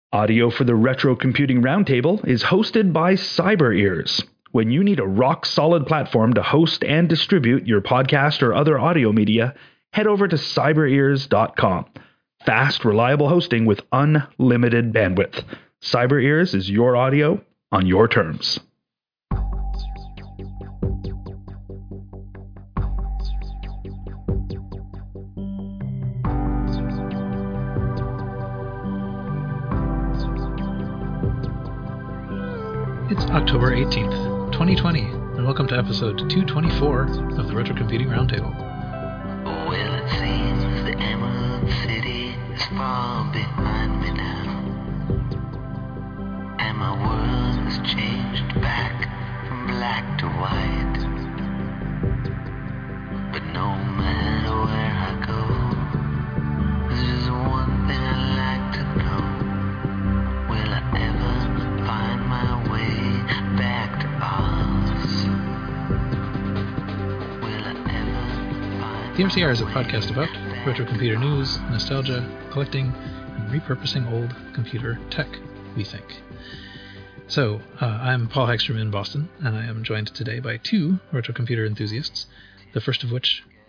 Audio for the Retro Computing Roundtable is hosted by CyberEars. When you need a rock-solid platform to host and distribute your podcast or other audio media, head over to cyberears.com. Fast, reliable hosting with unlimited bandwidth. CyberEars is your audio on your terms. It's October 18th, 2020, and welcome to episode 224 of the Retro Computing Roundtable. Well, it seems the Emerald City is far behind me now, and my world has changed back from black to white. But no matter where I go, there's just one thing I like to know. Will I ever find my way back to Oz? Will I ever find The RCR is a podcast about retro computer news, nostalgia, collecting, and repurposing old computer tech, we think. So, I'm Paul Hagstrom in Boston, and I am joined today by two retro computer enthusiasts, the first one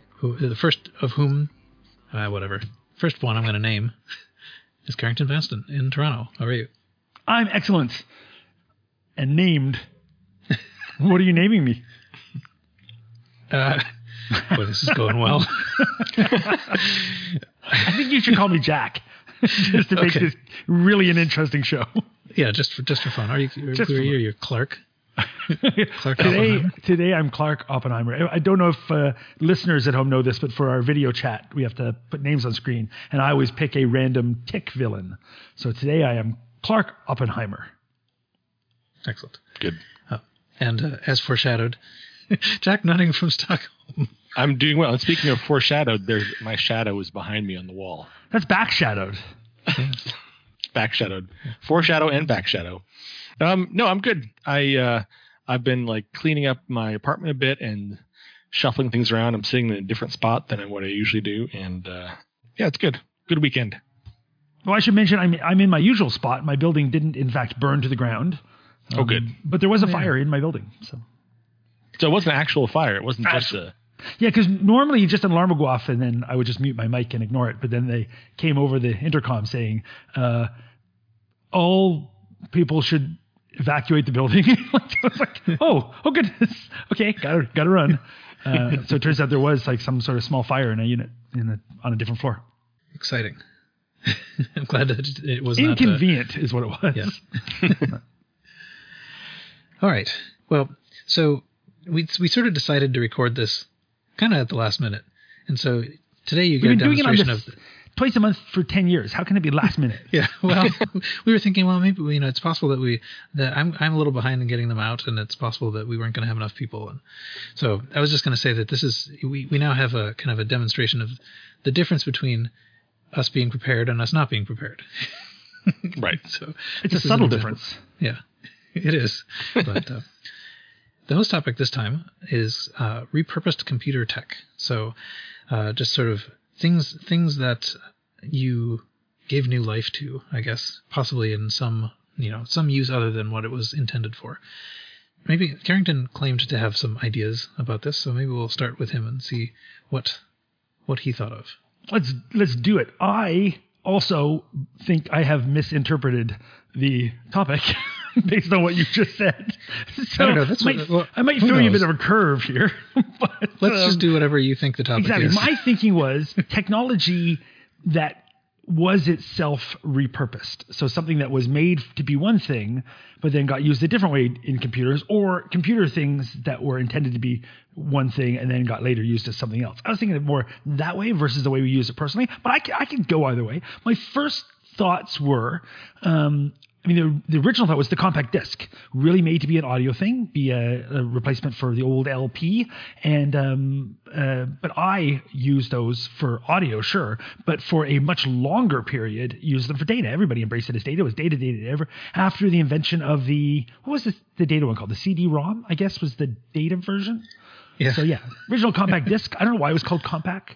I'm going to name is Carrington Vanston in Toronto. How are you? I'm excellent. And named. What are you naming me? Boy, this is going well. I think you should call me Jack, just to make this really an interesting show. Yeah, just for fun. Are you? You're Clark. Clark Today I'm Clark Oppenheimer. I don't know if listeners at home know this, but for our video chat, we have to put names on screen, and I always pick a random tick villain. So today I am Clark Oppenheimer. Excellent. Good. And as foreshadowed, Jack Nutting from Stockholm. I'm doing well. And speaking of foreshadowed, my shadow is behind me on the wall. That's backshadowed. Backshadowed. Foreshadow and backshadow. No, I'm good. I've been cleaning up my apartment a bit and shuffling things around. I'm sitting in a different spot than what I usually do, and yeah, it's good. Good weekend. Well, I should mention I'm in my usual spot. My building didn't, in fact, burn to the ground. Oh, good. But there was a fire in my building. So it wasn't an actual fire. It wasn't just a... Yeah, because normally just an alarm would go off and then I would just mute my mic and ignore it. But then they came over the intercom saying, all people should evacuate the building. I was like, oh goodness. Okay, gotta run. So it turns out there was some sort of small fire in a unit on a different floor. Exciting. I'm glad that it was inconvenient is what it was. Yeah. All right. Well, so we sort of decided to record this kind of at the last minute, and so today you get a demonstration of twice a month for 10 years. How can it be last minute? Yeah. Well, we were thinking, well, maybe it's possible that I'm a little behind in getting them out, and it's possible that we weren't going to have enough people. And so I was just going to say that this is we now have a kind of a demonstration of the difference between us being prepared and us not being prepared. Right. So it's a subtle difference. Yeah, it is. But the host topic this time is repurposed computer tech. So just sort of things that you gave new life to, I guess, possibly in some use other than what it was intended for. Maybe Carrington claimed to have some ideas about this, so maybe we'll start with him and see what he thought of. Let's do it. I also think I have misinterpreted the topic based on what you just said. So I don't know. I might throw you a bit of a curve here. But, let's just do whatever you think the topic is. Exactly. My thinking was technology that was itself repurposed. So something that was made to be one thing, but then got used a different way in computers, or computer things that were intended to be one thing and then got later used as something else. I was thinking of more that way versus the way we use it personally, but I could go either way. My first thoughts were, the original thought was the compact disc, really made to be an audio thing, be a replacement for the old LP. And but I used those for audio, sure, but for a much longer period, used them for data. Everybody embraced it as data. It was data. After the invention of what was the data one called? The CD-ROM, I guess, was the data version. Yeah. So yeah, original compact disc. I don't know why it was called compact.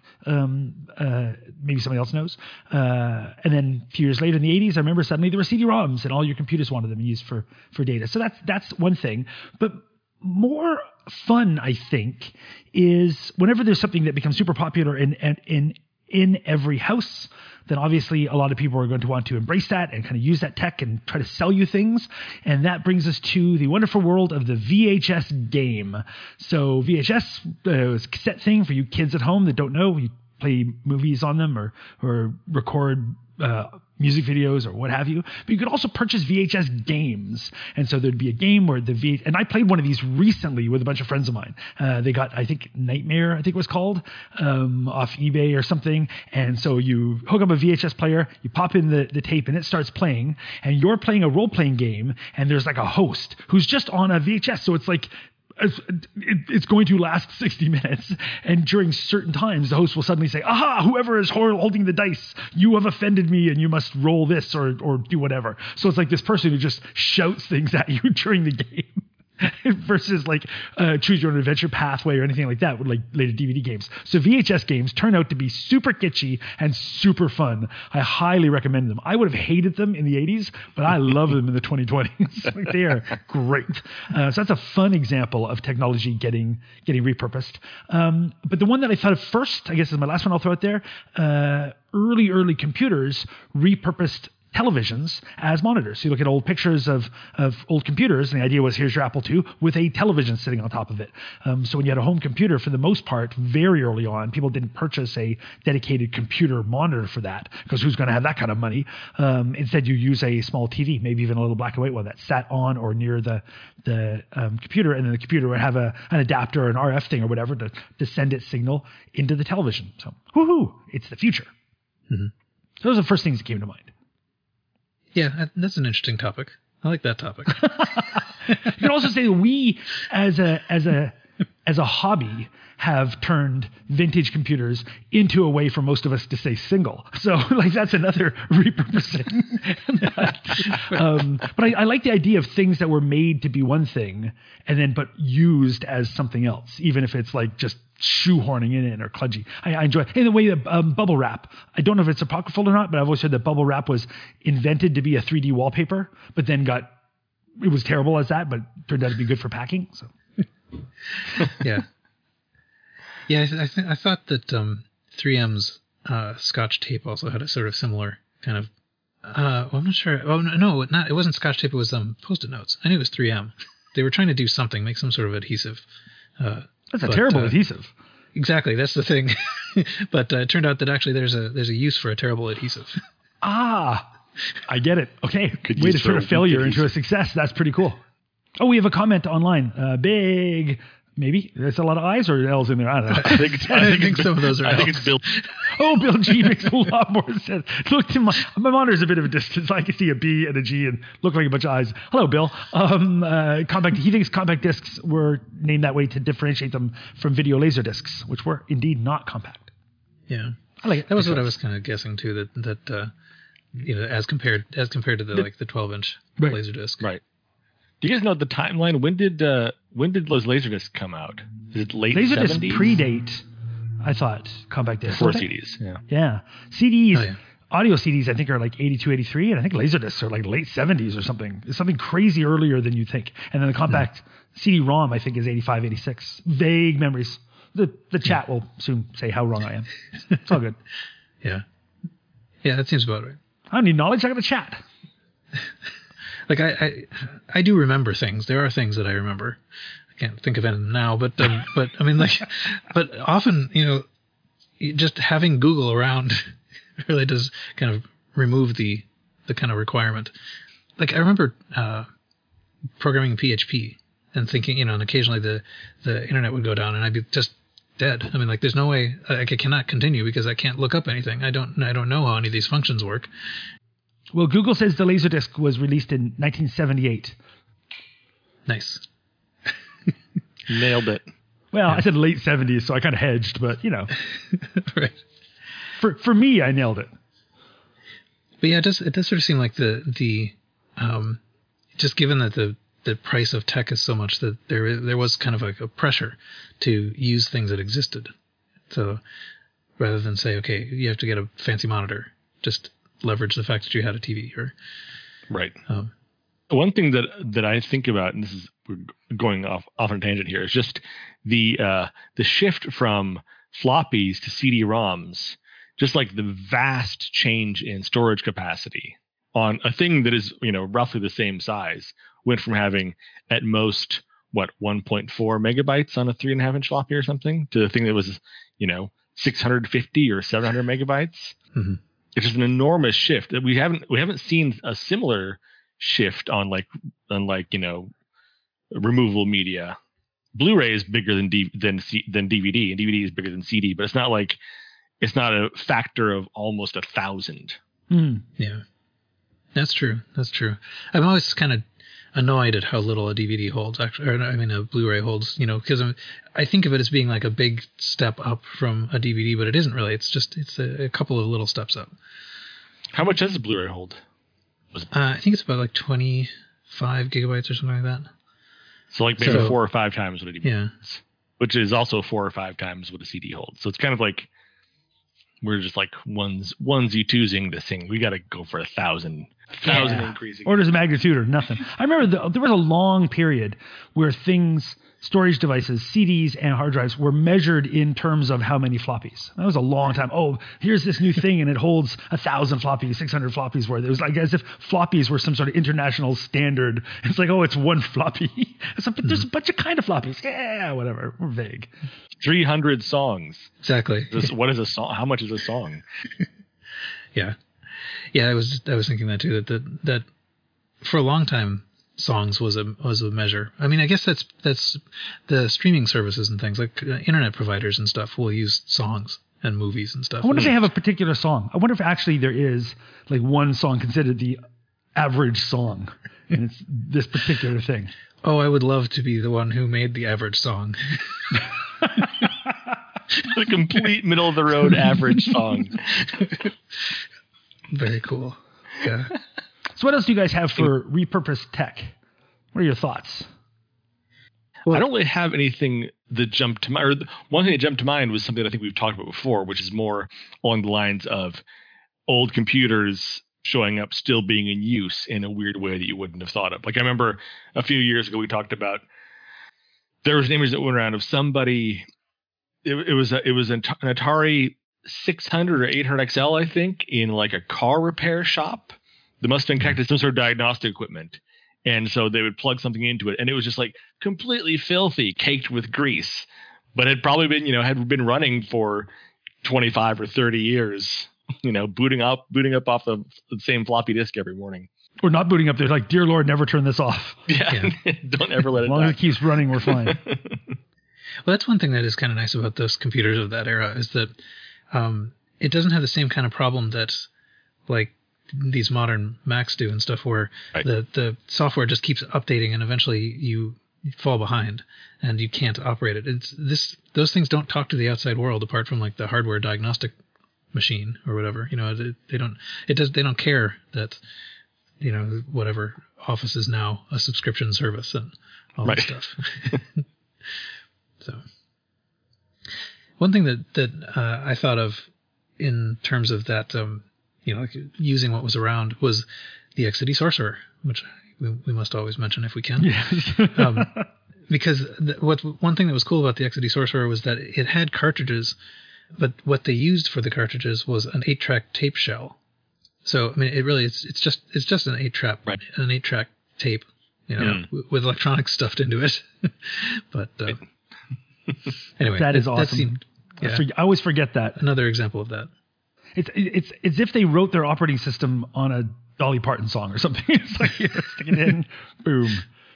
Maybe somebody else knows. And then a few years later in the 80s, I remember suddenly there were CD-ROMs and all your computers wanted them used for data. So that's one thing. But more fun, I think, is whenever there's something that becomes super popular in every house, then obviously a lot of people are going to want to embrace that and kind of use that tech and try to sell you things. And that brings us to the wonderful world of the VHS game. So VHS was a cassette thing for you kids at home that don't know. You play movies on them or record music videos or what have you. But you could also purchase VHS games. And so there'd be a game where and I played one of these recently with a bunch of friends of mine. They got, I think, Nightmare, I think it was called, off eBay or something. And so you hook up a VHS player, you pop in the tape and it starts playing, and you're playing a role-playing game, and there's like a host who's just on a VHS. So it's like, it's going to last 60 minutes, and during certain times the host will suddenly say, aha, whoever is holding the dice, you have offended me and you must roll this or do whatever. So it's like this person who just shouts things at you during the game versus like choose your own adventure pathway or anything like that with like later DVD games. So VHS games turn out to be super kitschy and super fun. I highly recommend them. I would have hated them in the 80s, but I love them in the 2020s. Like, they are great. So that's a fun example of technology getting repurposed. But the one that I thought of first, I guess is my last one I'll throw out there, early computers repurposed televisions as monitors. So you look at old pictures of old computers, and the idea was, here's your Apple II with a television sitting on top of it. So when you had a home computer, for the most part, very early on, people didn't purchase a dedicated computer monitor for that, because who's going to have that kind of money? Instead, you use a small TV, maybe even a little black and white one that sat on or near the computer, and then the computer would have an adapter or an RF thing or whatever to send its signal into the television. So, woohoo, it's the future. Mm-hmm. So those are the first things that came to mind. Yeah, that's an interesting topic. I like that topic. You can also say that we, as a hobby, have turned vintage computers into a way for most of us to stay single. So, like, that's another repurposing. But I like the idea of things that were made to be one thing but used as something else, even if it's like just shoehorning it in or kludgy. I enjoy it. In the way that bubble wrap, I don't know if it's apocryphal or not, but I've always heard that bubble wrap was invented to be a 3D wallpaper, but then it was terrible as that, but turned out to be good for packing. So, yeah. Yeah, I thought that 3M's Scotch tape also had a sort of similar kind of. Well, I'm not sure. Oh no, it wasn't Scotch tape. It was Post-it notes. I knew it was 3M. They were trying to do something, make some sort of adhesive. That's a terrible adhesive. Exactly, that's the thing. But it turned out that actually there's a use for a terrible adhesive. Ah, I get it. Okay, Good way use to turn a for failure cookies. into a success. That's pretty cool. Oh, we have a comment online. Big. Maybe there's a lot of I's or L's in there. I don't know. I think some of those are. I think it's Bill. Oh, Bill G makes a lot more sense. Look to my monitor's a bit of a distance. I can see a B and a G and look like a bunch of I's. Hello, Bill. He thinks compact discs were named that way to differentiate them from video laser discs, which were indeed not compact. Yeah, I like it. that was what I was kind of guessing too. That as compared to the 12-inch Right. laser disc. Right. Do you guys know the timeline? When did those Laserdiscs come out? Is it late Laserdisc 70s? predate, I thought, compact discs. Before don't they? CDs. Yeah. Yeah. CDs, Oh, yeah. audio CDs, I think, are like 82, 83, and I think Laserdiscs are like late 70s or something. It's something crazy earlier than you think. And then the compact CD-ROM, I think, is 85, 86. Vague memories. The chat will soon say how wrong I am. It's all good. Yeah. Yeah, that seems about right. I don't need knowledge. I got a chat. Like I do remember things. There are things that I remember. I can't think of any now, but I mean, like, but often, just having Google around really does kind of remove the kind of requirement. Like, I remember programming PHP and thinking, and occasionally the internet would go down and I'd be just dead. I mean, like, there's no way I cannot continue because I can't look up anything. I don't know how any of these functions work. Well, Google says the Laserdisc was released in 1978. Nice. Nailed it. Well, I said late 70s, so I kind of hedged, but, Right. for me, I nailed it. But yeah, it does sort of seem like the just given that the the price of tech is so much that there was kind of like a pressure to use things that existed. So rather than say, okay, you have to get a fancy monitor, just leverage the fact that you had a TV. Or Right. One thing that I think about, and we're going off on a tangent here, is just the shift from floppies to CD-ROMs, just like the vast change in storage capacity on a thing that is, roughly the same size, went from having at most 1.4 megabytes on a 3.5 inch floppy or something to the thing that was 650 or 700 megabytes. Mm-hmm. It's just an enormous shift that we haven't seen a similar shift on removable media. Blu-ray is bigger than DVD, and DVD is bigger than CD, but it's not a factor of almost 1,000. Yeah, that's true. I'm always kind of annoyed at how little a DVD holds, actually, or I mean a Blu-ray holds, because I think of it as being like a big step up from a DVD, but it isn't really. It's a couple of little steps up. How much does a Blu-ray hold? I think it's about like 25 gigabytes or something like that. So maybe 4 or 5 times what a DVD holds, which is also 4 or 5 times what a CD holds. So it's kind of like we're just like onesie twosing this thing. We got to go for 1,000 increasing. Orders of magnitude or nothing. I remember there was a long period where storage devices, CDs and hard drives, were measured in terms of how many floppies. That was a long time. Oh, here's this new thing and it holds 1,000 floppies, 600 floppies worth. It was like as if floppies were some sort of international standard. It's like, oh, it's one floppy. There's a bunch of kind of floppies. Yeah, whatever. We're vague. 300 songs. Exactly. What is a song? How much is a song? Yeah. I was thinking that too. That for a long time, songs was a measure. I mean, I guess that's the streaming services and things like internet providers and stuff will use songs and movies and stuff. I wonder if they have a particular song. I wonder if actually there is like one song considered the average song, and it's this particular thing. Oh, I would love to be the one who made the average song. The complete middle of the road average song. Very cool. Yeah. So what else do you guys have for repurposed tech? What are your thoughts? Well, I don't really have anything that jumped to mind. Or one thing that jumped to mind was something that I think we've talked about before, which is more along the lines of old computers showing up still being in use in a weird way that you wouldn't have thought of. Like I remember a few years ago we talked about there was an image that went around of somebody. It was an Atari 600 or 800 XL, I think, in like a car repair shop. They must have been connected to some sort of diagnostic equipment. And so they would plug something into it. And it was just like completely filthy, caked with grease. But had probably been, had been running for 25 or 30 years, booting up off the same floppy disk every morning. Or not booting up there. Like, dear Lord, never turn this off. Yeah. Don't ever let it die. As long as it keeps running, we're fine. Well, that's one thing that is kind of nice about those computers of that era is that it doesn't have the same kind of problem that like these modern Macs do and stuff where right. the software just keeps updating and eventually you fall behind and you can't operate it. Those things don't talk to the outside world apart from like the hardware diagnostic machine or whatever. They don't care that whatever Office is now a subscription service and all right. that stuff. So one thing that I thought of in terms of that, like using what was around was the Exidy Sorcerer, which we must always mention if we can. Yes. Because one thing that was cool about the Exidy Sorcerer was that it had cartridges, but what they used for the cartridges was an 8-track tape shell. So I mean, it's just an 8-track right. an 8-track tape, with electronics stuffed into it. But anyway, that is awesome. I always forget that. Another example of that. It's as if they wrote their operating system on a Dolly Parton song or something. It's like, stick it in, boom.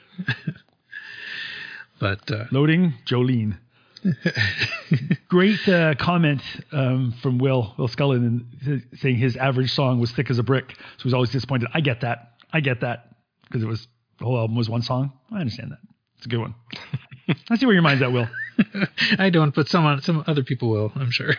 But loading, Jolene. Great comment from Will Scullen saying his average song was thick as a brick, so he was always disappointed. I get that because the whole album was one song. I understand that. It's a good one. I see where your mind's at, Will. I don't, but some other people will, I'm sure.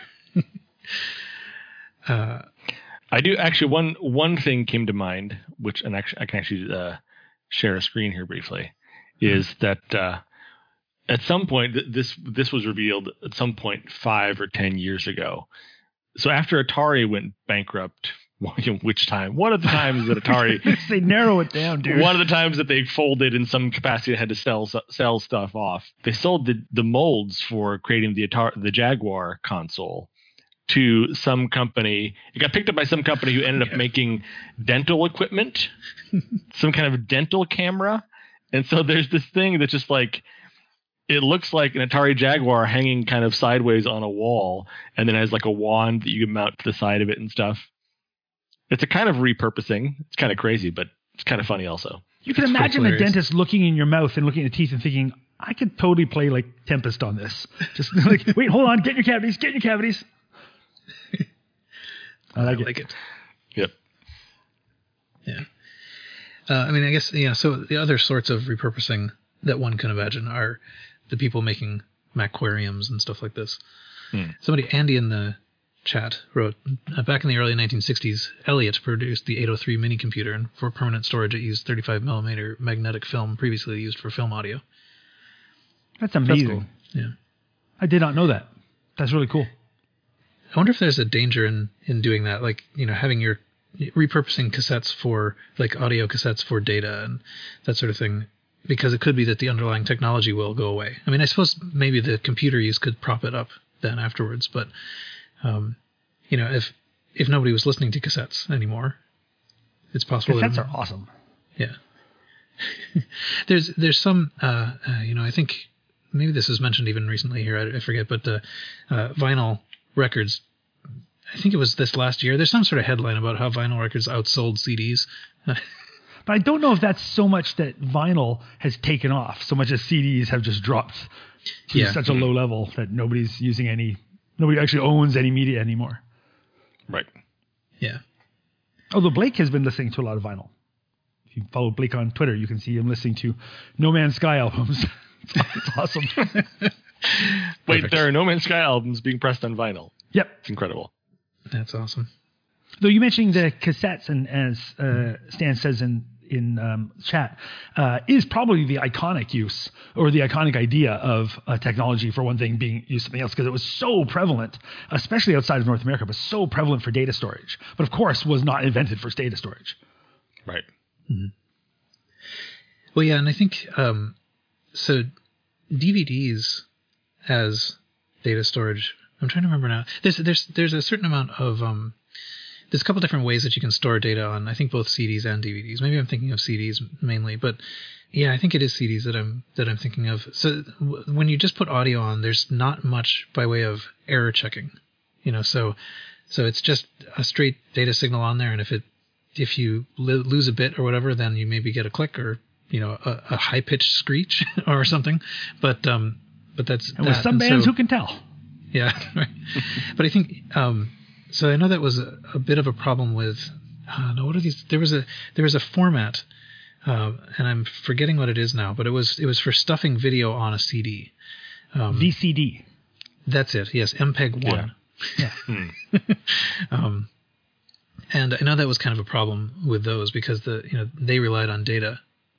I do actually. One thing came to mind, which I can actually share a screen here briefly. is that at some point this was revealed at some point 5 or 10 years ago. So after Atari went bankrupt, which time? One of the times that Atari They narrow it down, dude. one of the times that they folded in some capacity, had to sell stuff off. They sold the molds for creating the Jaguar console to some company. It got picked up by some company who ended up making dental equipment, some kind of dental camera. And so there's this thing that's just like, it looks like an Atari Jaguar hanging kind of sideways on a wall, and then has like a wand that you can mount to the side of it and stuff. It's a kind of repurposing. It's kind of crazy, but it's kind of funny also. You can imagine the dentist looking in your mouth and looking at the teeth and thinking, I could totally play like Tempest on this. Just like, wait, hold on, get in your cavities. I like it. Yep. Yeah. I mean, I guess, yeah, so the other sorts of repurposing that one can imagine are the people making Macquariums and stuff like this. Somebody, Andy in the chat, wrote, back in the early 1960s, Elliott produced the 803 mini computer, and for permanent storage it used 35 millimeter magnetic film previously used for film audio. That's amazing. That's cool. Yeah. I did not know that. That's really cool. I wonder if there's a danger in doing that, like, you know, having your repurposing cassettes for, like, audio cassettes for data and that sort of thing, because it could be that the underlying technology will go away. I mean, I suppose maybe the computer use could prop it up then afterwards, but, you know, if nobody was listening to cassettes anymore, it's possible. Cassettes are awesome. Yeah. There's some, you know, I think maybe this was mentioned even recently here, I forget, but vinyl records, I think it was this last year, there's some sort of headline about how vinyl records outsold CDs. But I don't know if that's so much that vinyl has taken off, so much as CDs have just dropped to such a low level that nobody actually owns any media anymore. Right. Yeah. Although Blake has been listening to a lot of vinyl. If you follow Blake on Twitter, you can see him listening to No Man's Sky albums. It's awesome. Wait, Perfect. there are No Man's Sky albums being pressed on vinyl. Yep. It's incredible. That's awesome. Though you mentioning the cassettes, and as Stan says in chat, is probably the iconic use or the iconic idea of technology for one thing being used something else, because it was so prevalent, especially outside of North America, but so prevalent for data storage. But of course, was not invented for data storage. Right. Mm-hmm. Well, yeah, and I think so. DVDs as data storage. I'm trying to remember now. There's a certain amount of there's a couple different ways that you can store data on, I think both CDs and DVDs. Maybe I'm thinking of CDs mainly, but yeah, I think it is CDs that I'm thinking of. So when you just put audio on, there's not much by way of error checking, you know. So it's just a straight data signal on there, and if you lose a bit or whatever, then you maybe get a click or, you know, a high pitched screech or something. But that's and with some bands, who can tell? Yeah, right. But I think so. I know that was a bit of a problem with. No, what are these? There was a format, and I'm forgetting what it is now. But it was for stuffing video on a CD. VCD. That's it. Yes, MPEG-1. Yeah. And I know that was kind of a problem with those because they relied on data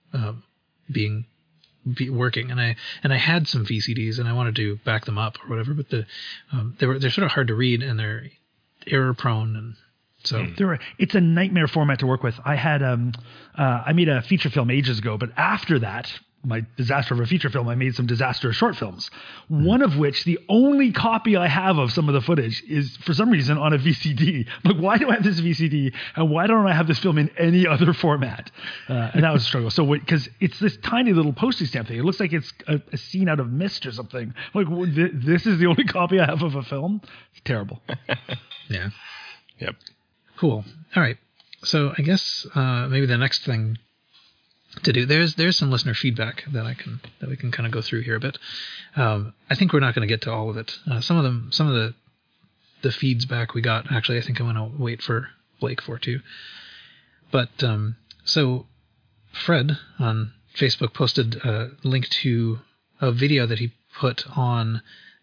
being working, and I had some VCDs and I wanted to back them up or whatever, but they're sort of hard to read and they're error prone, and so it's a nightmare format to work with. I had I made a feature film ages ago, but after that, my disaster of a feature film, I made some disastrous short films. One of which, the only copy I have of some of the footage is for some reason on a VCD. Like, why do I have this VCD and why don't I have this film in any other format? And that was a struggle. So, because it's this tiny little postage stamp thing. It looks like it's a scene out of Mist or something. Like, this is the only copy I have of a film? It's terrible. Yeah. Yep. Cool. All right. So I guess maybe the next thing to do, there's some listener feedback that we can kind of go through here a bit. I think we're not going to get to all of it. Some of the feeds back we got, actually, I think I'm going to wait for Blake for too. But so Fred on Facebook posted a link to a video that he put on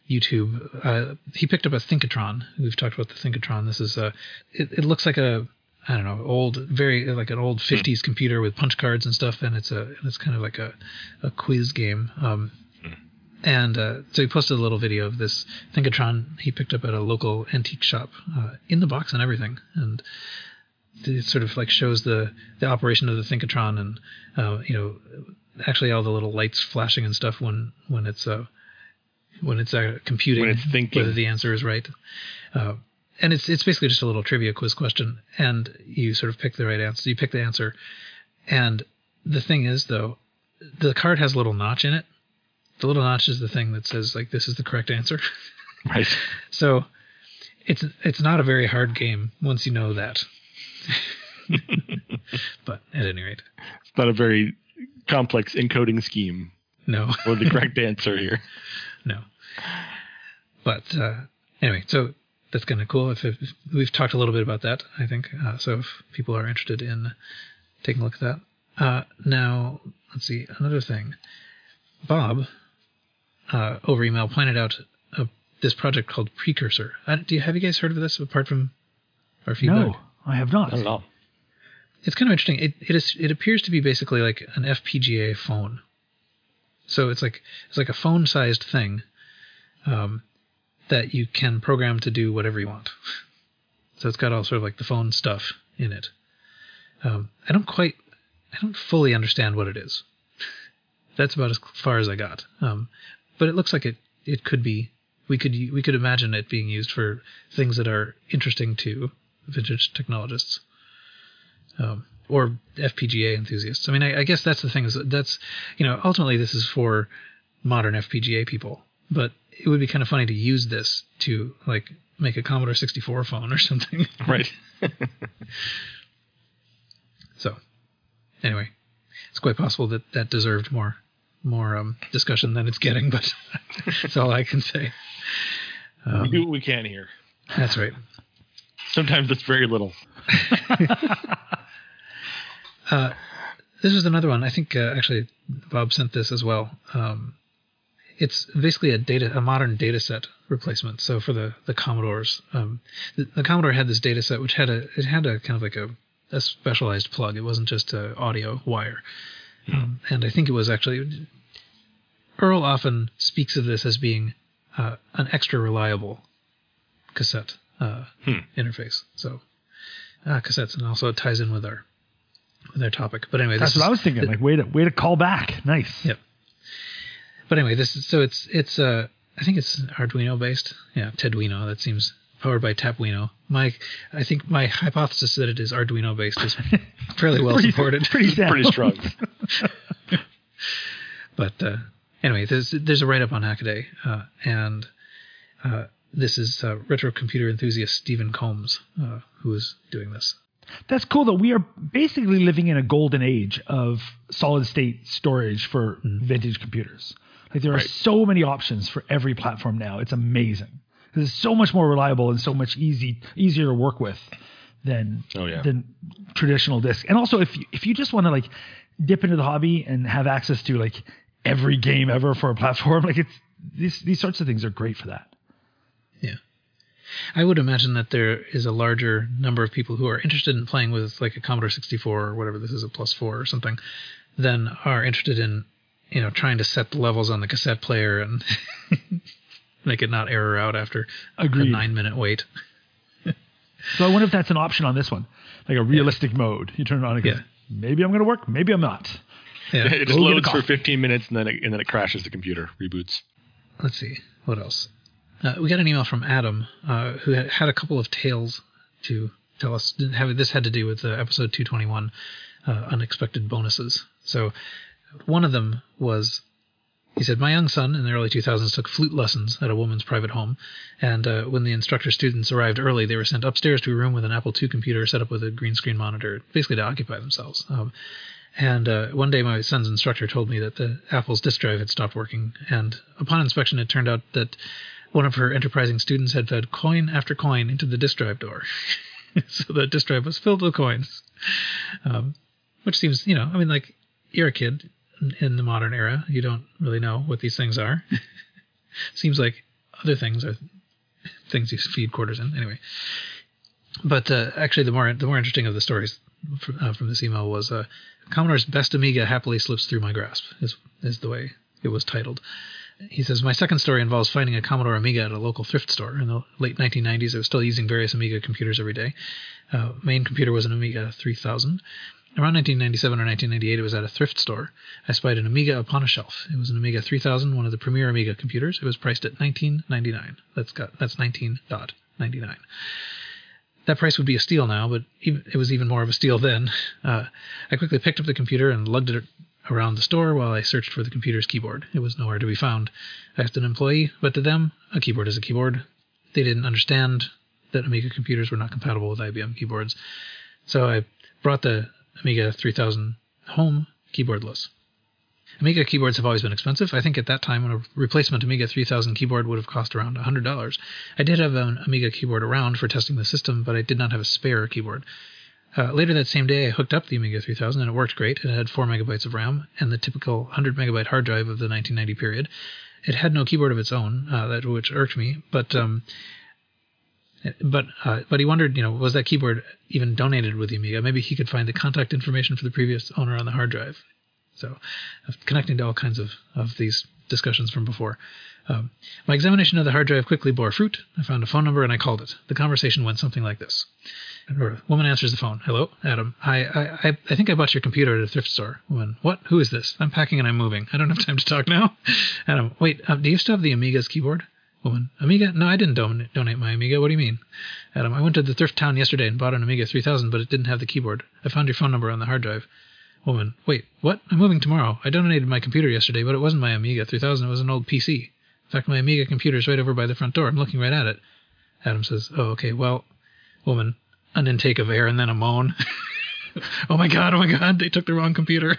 YouTube. He picked up a Thinktron. We've talked about the Thinktron. This is it looks like a I don't know, old, very like an old 50s computer with punch cards and stuff, and it's kind of like a quiz game. And so he posted a little video of this Thinkatron he picked up at a local antique shop, in the box and everything, and it sort of like shows the operation of the Thinkatron, and actually all the little lights flashing and stuff when it's computing, when it's thinking whether the answer is right. And it's basically just a little trivia quiz question, and you sort of pick the right answer. You pick the answer, and the thing is, though, the card has a little notch in it. The little notch is the thing that says, like, this is the correct answer. Right. So it's not a very hard game once you know that. But at any rate, it's not a very complex encoding scheme. No. For the correct answer here. No. But anyway, so that's kind of cool. If we've talked a little bit about that, I think. So if people are interested in taking a look at that. Now, let's see, another thing. Bob, over email, pointed out this project called Precursor. Have you guys heard of this apart from our feedback? No, I have not. Not at all. It's kind of interesting. It appears to be basically like an FPGA phone. So it's like a phone-sized thing that you can program to do whatever you want. So it's got all sort of like the phone stuff in it. I don't fully understand what it is. That's about as far as I got. But it looks like it could be. We could imagine it being used for things that are interesting to vintage technologists, or FPGA enthusiasts. I mean, I guess that's the thing. That's ultimately this is for modern FPGA people. But it would be kind of funny to use this to like make a Commodore 64 phone or something. Right. So, anyway, it's quite possible that deserved more discussion than it's getting, but that's all I can say. We do what we can here. That's right. Sometimes it's very little. This is another one. I think actually Bob sent this as well. It's basically a modern data set replacement. So for the Commodores, the Commodore had this data set which had a kind of like a specialized plug. It wasn't just an audio wire. And I think it was actually, Earl often speaks of this as being an extra reliable cassette interface. So cassettes, and also it ties in with our topic. But anyway, that's what I was thinking. Like way to call back. Nice. Yep. But anyway, it's I think it's Arduino based. Yeah, Tedduino. That seems powered by Tapwino. I think my hypothesis that it is Arduino based is fairly well supported. Pretty strong. But anyway, there's a write-up on Hackaday, and this is retro computer enthusiast Stephen Combs who is doing this. That's cool, though. We are basically living in a golden age of solid-state storage for vintage computers. Like there are so many options for every platform now. It's amazing. It's so much more reliable and so much easier to work with than traditional discs. And also, if you just want to like dip into the hobby and have access to like every game ever for a platform, like these sorts of things are great for that. Yeah. I would imagine that there is a larger number of people who are interested in playing with like a Commodore 64 or whatever this is, a Plus4 or something, than are interested in, trying to set the levels on the cassette player and make it not error out after a 9-minute wait. So I wonder if that's an option on this one, like a realistic mode. You turn it on and go, maybe I'm going to work, maybe I'm not. Yeah. It just loads for 15 minutes and then it crashes the computer, reboots. Let's see. What else? We got an email from Adam who had a couple of tales to tell us. This had to do with episode 221, unexpected bonuses. So one of them was, he said, my young son in the early 2000s took flute lessons at a woman's private home. And when the instructor students arrived early, they were sent upstairs to a room with an Apple II computer set up with a green screen monitor, basically to occupy themselves. And one day my son's instructor told me that the Apple's disk drive had stopped working. And upon inspection, it turned out that one of her enterprising students had fed coin after coin into the disk drive door. So the disk drive was filled with coins. Which seems, like you're a kid in the modern era. You don't really know what these things are. Seems like other things are things you feed quarters in. Anyway. But actually, the more interesting of the stories from this email was Commodore's best Amiga happily slips through my grasp, is the way it was titled. He says, my second story involves finding a Commodore Amiga at a local thrift store. In the late 1990s, I was still using various Amiga computers every day. Main computer was an Amiga 3000. Around 1997 or 1998, it was at a thrift store. I spied an Amiga upon a shelf. It was an Amiga 3000, one of the premier Amiga computers. It was priced at $19.99. That's $19.99. That price would be a steal now, but it was even more of a steal then. I quickly picked up the computer and lugged it around the store while I searched for the computer's keyboard. It was nowhere to be found. I asked an employee, but to them, a keyboard is a keyboard. They didn't understand that Amiga computers were not compatible with IBM keyboards. So I brought the Amiga 3000 home keyboardless. Amiga keyboards have always been expensive. I think at that time, when a replacement Amiga 3000 keyboard would have cost around $100. I did have an Amiga keyboard around for testing the system, but I did not have a spare keyboard. Later that same day, I hooked up the Amiga 3000, and it worked great. It had 4 megabytes of RAM and the typical 100 megabyte hard drive of the 1990 period. It had no keyboard of its own, which irked me, but he wondered, was that keyboard even donated with the Amiga? Maybe he could find the contact information for the previous owner on the hard drive. So, connecting to all kinds of these discussions from before. My examination of the hard drive quickly bore fruit. I found a phone number and I called it. The conversation went something like this. A woman answers the phone. Hello, Adam. Hi, I think I bought your computer at a thrift store. Woman, what? Who is this? I'm packing and I'm moving. I don't have time to talk now. Adam, wait, do you still have the Amiga's keyboard? Woman, Amiga? No, I didn't donate my Amiga. What do you mean? Adam, I went to the thrift town yesterday and bought an Amiga 3000, but it didn't have the keyboard. I found your phone number on the hard drive. Woman, wait, what? I'm moving tomorrow. I donated my computer yesterday, but it wasn't my Amiga 3000. It was an old PC. In fact, my Amiga computer's right over by the front door. I'm looking right at it. Adam says, oh, okay, well, woman, an intake of air and then a moan. Oh my God, they took the wrong computer.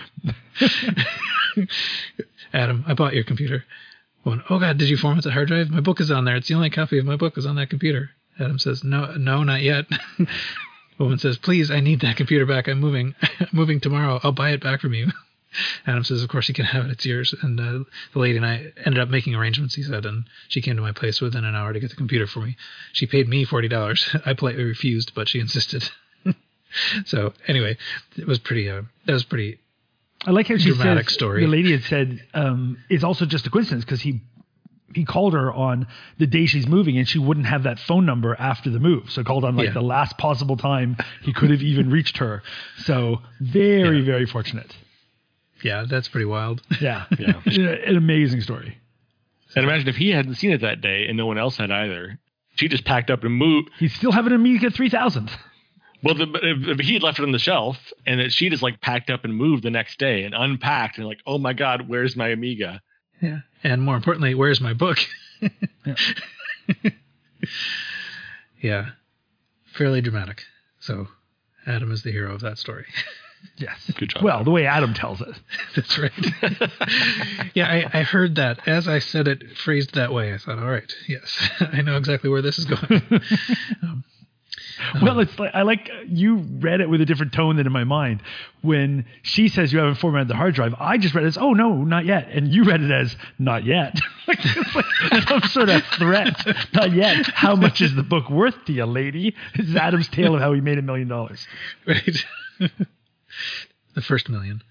Adam, I bought your computer. Woman, oh God, did you format the hard drive? My book is on there. It's the only copy of my book is on that computer. Adam says, no, not yet. Woman says, please, I need that computer back. I'm moving tomorrow. I'll buy it back from you. Adam says, of course you can have it. It's yours. And the lady and I ended up making arrangements, he said, and she came to my place within an hour to get the computer for me. She paid me $40. I politely refused, but she insisted. So anyway, that was pretty I like how she dramatic says, story. The lady had said, it's also just a coincidence because he called her on the day she's moving and she wouldn't have that phone number after the move. So called on the last possible time he could have even reached her. So very fortunate. Yeah, that's pretty wild. Yeah. An amazing story. And imagine if he hadn't seen it that day and no one else had either. She just packed up and moved. He'd still have an Amiga 3000. Well, if he had left it on the shelf and that she just packed up and moved the next day and unpacked and oh my God, where's my Amiga? Yeah. And more importantly, where's my book? Yeah. Fairly dramatic. So Adam is the hero of that story. Yes. Good job. Well, the way Adam tells it. That's right. Yeah, I heard that. As I said it phrased that way, I thought, all right, yes, I know exactly where this is going. Well, it's I like you read it with a different tone than in my mind. When she says you haven't formatted the hard drive, I just read it as, oh, no, not yet. And you read it as, not yet. It's some sort of threat. Not yet. How much is the book worth to you, lady? This is Adam's tale of how he made $1 million. Right. The first $1 million.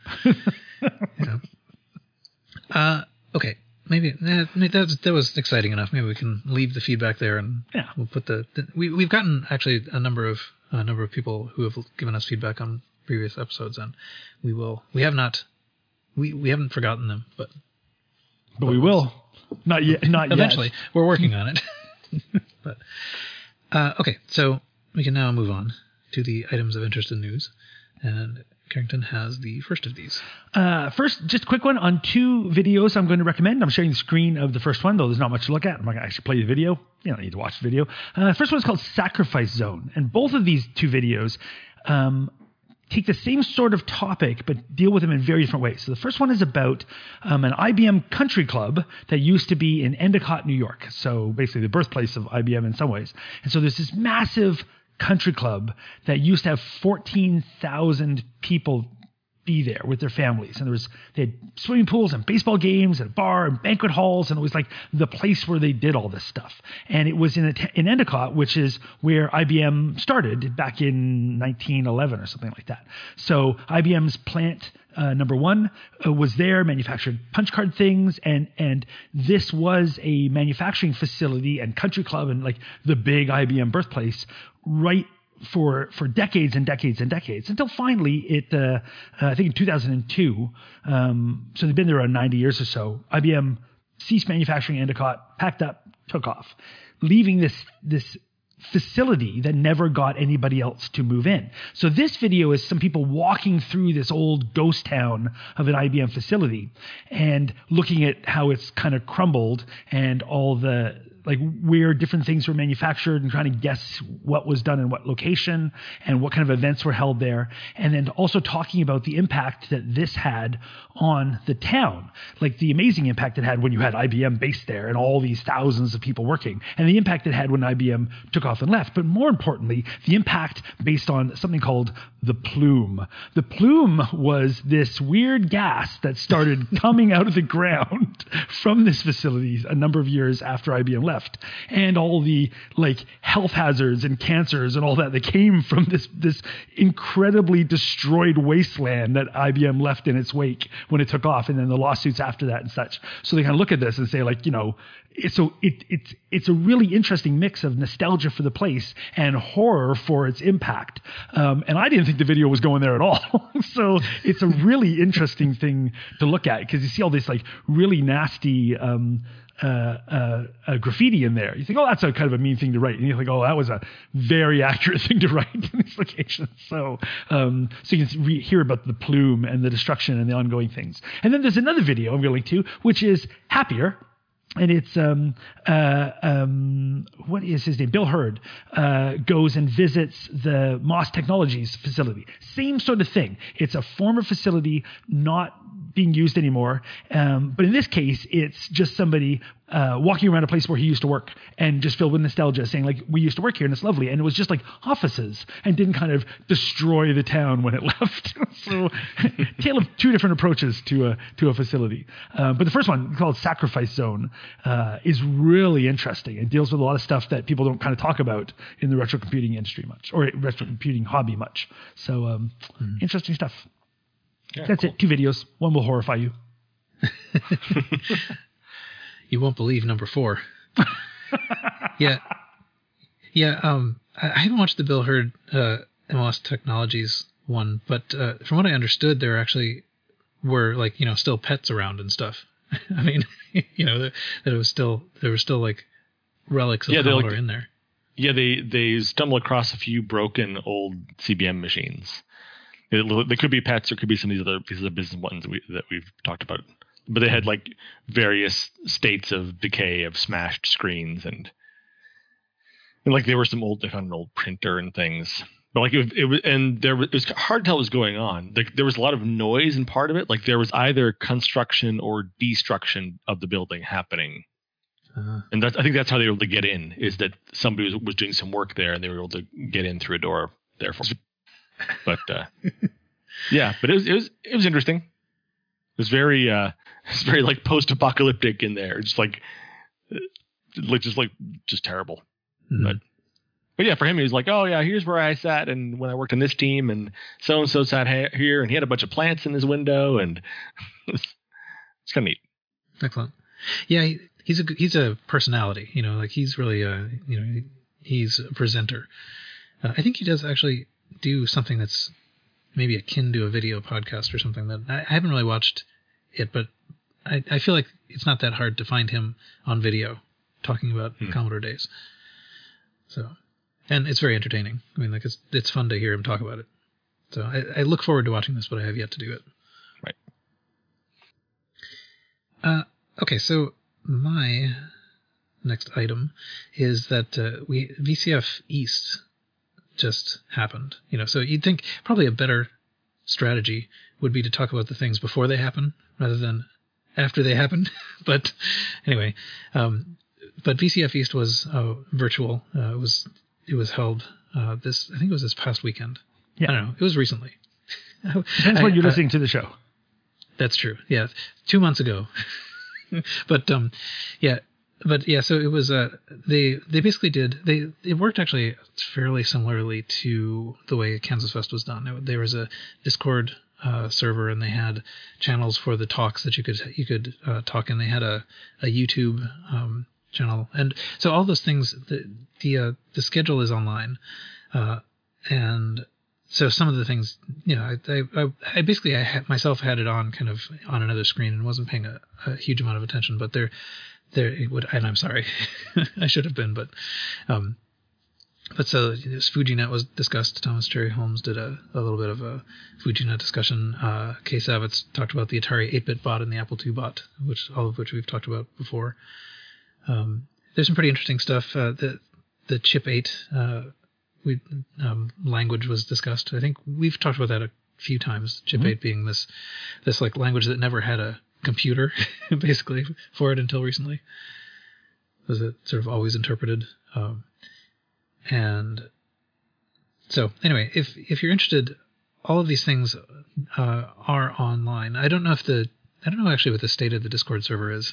Yeah. Okay. Maybe that was exciting enough. Maybe we can leave the feedback there, and we'll put we've gotten actually a number of people who have given us feedback on previous episodes, and we haven't forgotten them, but we will. Not yet. Eventually, we're working on it. But okay, so we can now move on to the items of interest in news, and Carrington has the first of these. First, just a quick one on 2 videos I'm going to recommend. I'm sharing the screen of the first one, though there's not much to look at. I'm not going to actually play the video. You don't need to watch the video. First one is called Sacrifice Zone. And both of these 2 videos take the same sort of topic, but deal with them in very different ways. So the first one is about an IBM country club that used to be in Endicott, New York. So basically the birthplace of IBM in some ways. And so there's this massive country club that used to have 14,000 people be there with their families. And they had swimming pools and baseball games and a bar and banquet halls, and it was like the place where they did all this stuff. And it was in Endicott, which is where IBM started back in 1911 or something like that. So IBM's plant number one was there, manufactured punch card things, and this was a manufacturing facility and country club and like the big IBM birthplace right for decades and decades and decades, until finally it I think in 2002, so they've been there around 90 years or so, IBM ceased manufacturing Endicott, packed up, took off, leaving this facility that never got anybody else to move in. So this video is some people walking through this old ghost town of an IBM facility and looking at how it's kind of crumbled and all the like where different things were manufactured and trying to guess what was done in what location and what kind of events were held there. And then also talking about the impact that this had on the town, like the amazing impact it had when you had IBM based there and all these thousands of people working, and the impact it had when IBM took off and left. But more importantly, the impact based on something called the plume. The plume was this weird gas that started coming out of the ground from this facility a number of years after IBM left, and all the like health hazards and cancers and all that came from this incredibly destroyed wasteland that IBM left in its wake when it took off, and then the lawsuits after that and such. So they kind of look at this and say, like, you know, it's a really interesting mix of nostalgia for the place and horror for its impact. And I didn't think the video was going there at all. So it's a really interesting thing to look at, because you see all this like really nasty graffiti in there. You think, oh, that's a kind of a mean thing to write. And you think, oh, that was a very accurate thing to write in these locations. So you can hear about the plume and the destruction and the ongoing things. And then there's another video I'm going to link to, which is Happier. And it's what is his name? Bill Hurd goes and visits the Moss Technologies facility. Same sort of thing. It's a former facility not being used anymore, but in this case, it's just somebody walking around a place where he used to work and just filled with nostalgia, saying like, we used to work here and it's lovely. And it was just like offices and didn't kind of destroy the town when it left. So tale of two different approaches to a facility. But the first one, called Sacrifice Zone, is really interesting. It deals with a lot of stuff that people don't kind of talk about in the retro computing industry much, or retro computing hobby much. So interesting stuff. Yeah, that's cool. it. 2 videos. One will horrify you. You won't believe number 4. Yeah. I haven't watched the Bill Hurd Moss Technologies one, but from what I understood, there actually were like, you know, still pets around and stuff. I mean, you know, that there were still like relics of Commodore in there. Yeah, they stumbled across a few broken old CBM machines. They could be pets, or could be some of these other business ones that we've talked about. But they had like various states of decay of smashed screens, and like there were some they found an old printer and things. But like it was hard to tell what was going on. Like there was a lot of noise in part of it. Like there was either construction or destruction of the building happening. And I think that's how they were able to get in, is that somebody was doing some work there and they were able to get in through a door. Therefore, but yeah, but it was interesting. It was very like post-apocalyptic in there. Just terrible. Mm-hmm. But yeah, for him, he was like, oh yeah, here's where I sat, and when I worked on this team, and so sat here, and he had a bunch of plants in his window, and it's kind of neat. Excellent. Yeah, he's a personality. You know, like he's really he's a presenter. I think he does actually do something that's maybe akin to a video podcast or something that I haven't really watched it, but I feel like it's not that hard to find him on video talking about Commodore days. So, and it's very entertaining. I mean, like it's fun to hear him talk about it. So I look forward to watching this, but I have yet to do it. Right. Okay, so my next item is that VCF East just happened. You know, so you'd think probably a better strategy would be to talk about the things before they happen rather than after they happened. But anyway, but VCF East was virtual. It was held I think it was this past weekend. Yeah. I don't know. It was recently. Depends when you're listening to the show. That's true. Yeah, 2 months ago. But so it was. They basically did. It worked actually fairly similarly to the way Kansas Fest was done. There was a Discord server, and they had channels for the talks that you could talk in. They had a YouTube channel, and so all those things. The schedule is online, and so some of the things, I basically myself had it on kind of on another screen and wasn't paying a huge amount of attention, but there it would, and I'm sorry, I should have been, but so this FujiNet was discussed. Thomas Cherry Holmes did a little bit of a FujiNet discussion. Kay Savitz talked about the Atari 8-bit bot and the Apple II bot, all of which we've talked about before. There's some pretty interesting stuff. The Chip 8 language was discussed. I think we've talked about that a few times. Chip 8 being this like language that never had a computer basically for it until recently. Was it sort of always interpreted? And so anyway, if you're interested, all of these things are online. I don't know actually what the state of the Discord server is.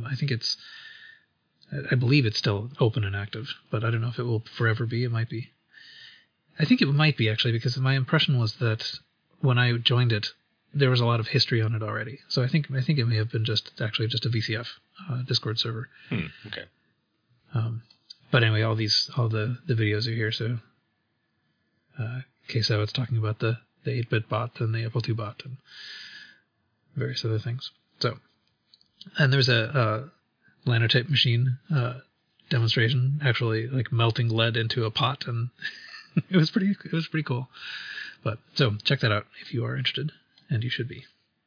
I believe it's still open and active, but I don't know if it will forever be. It might be. I think it might be, actually, because my impression was that when I joined it, there was a lot of history on it already. So I think it may have been just a VCF Discord server. Okay. But anyway, all the videos are here. So Kay Savitz talking about the 8-bit bot and the Apple II bot and various other things. So, and there's a Lanotype machine demonstration, actually like melting lead into a pot, and it was pretty cool. But so check that out if you are interested, and you should be.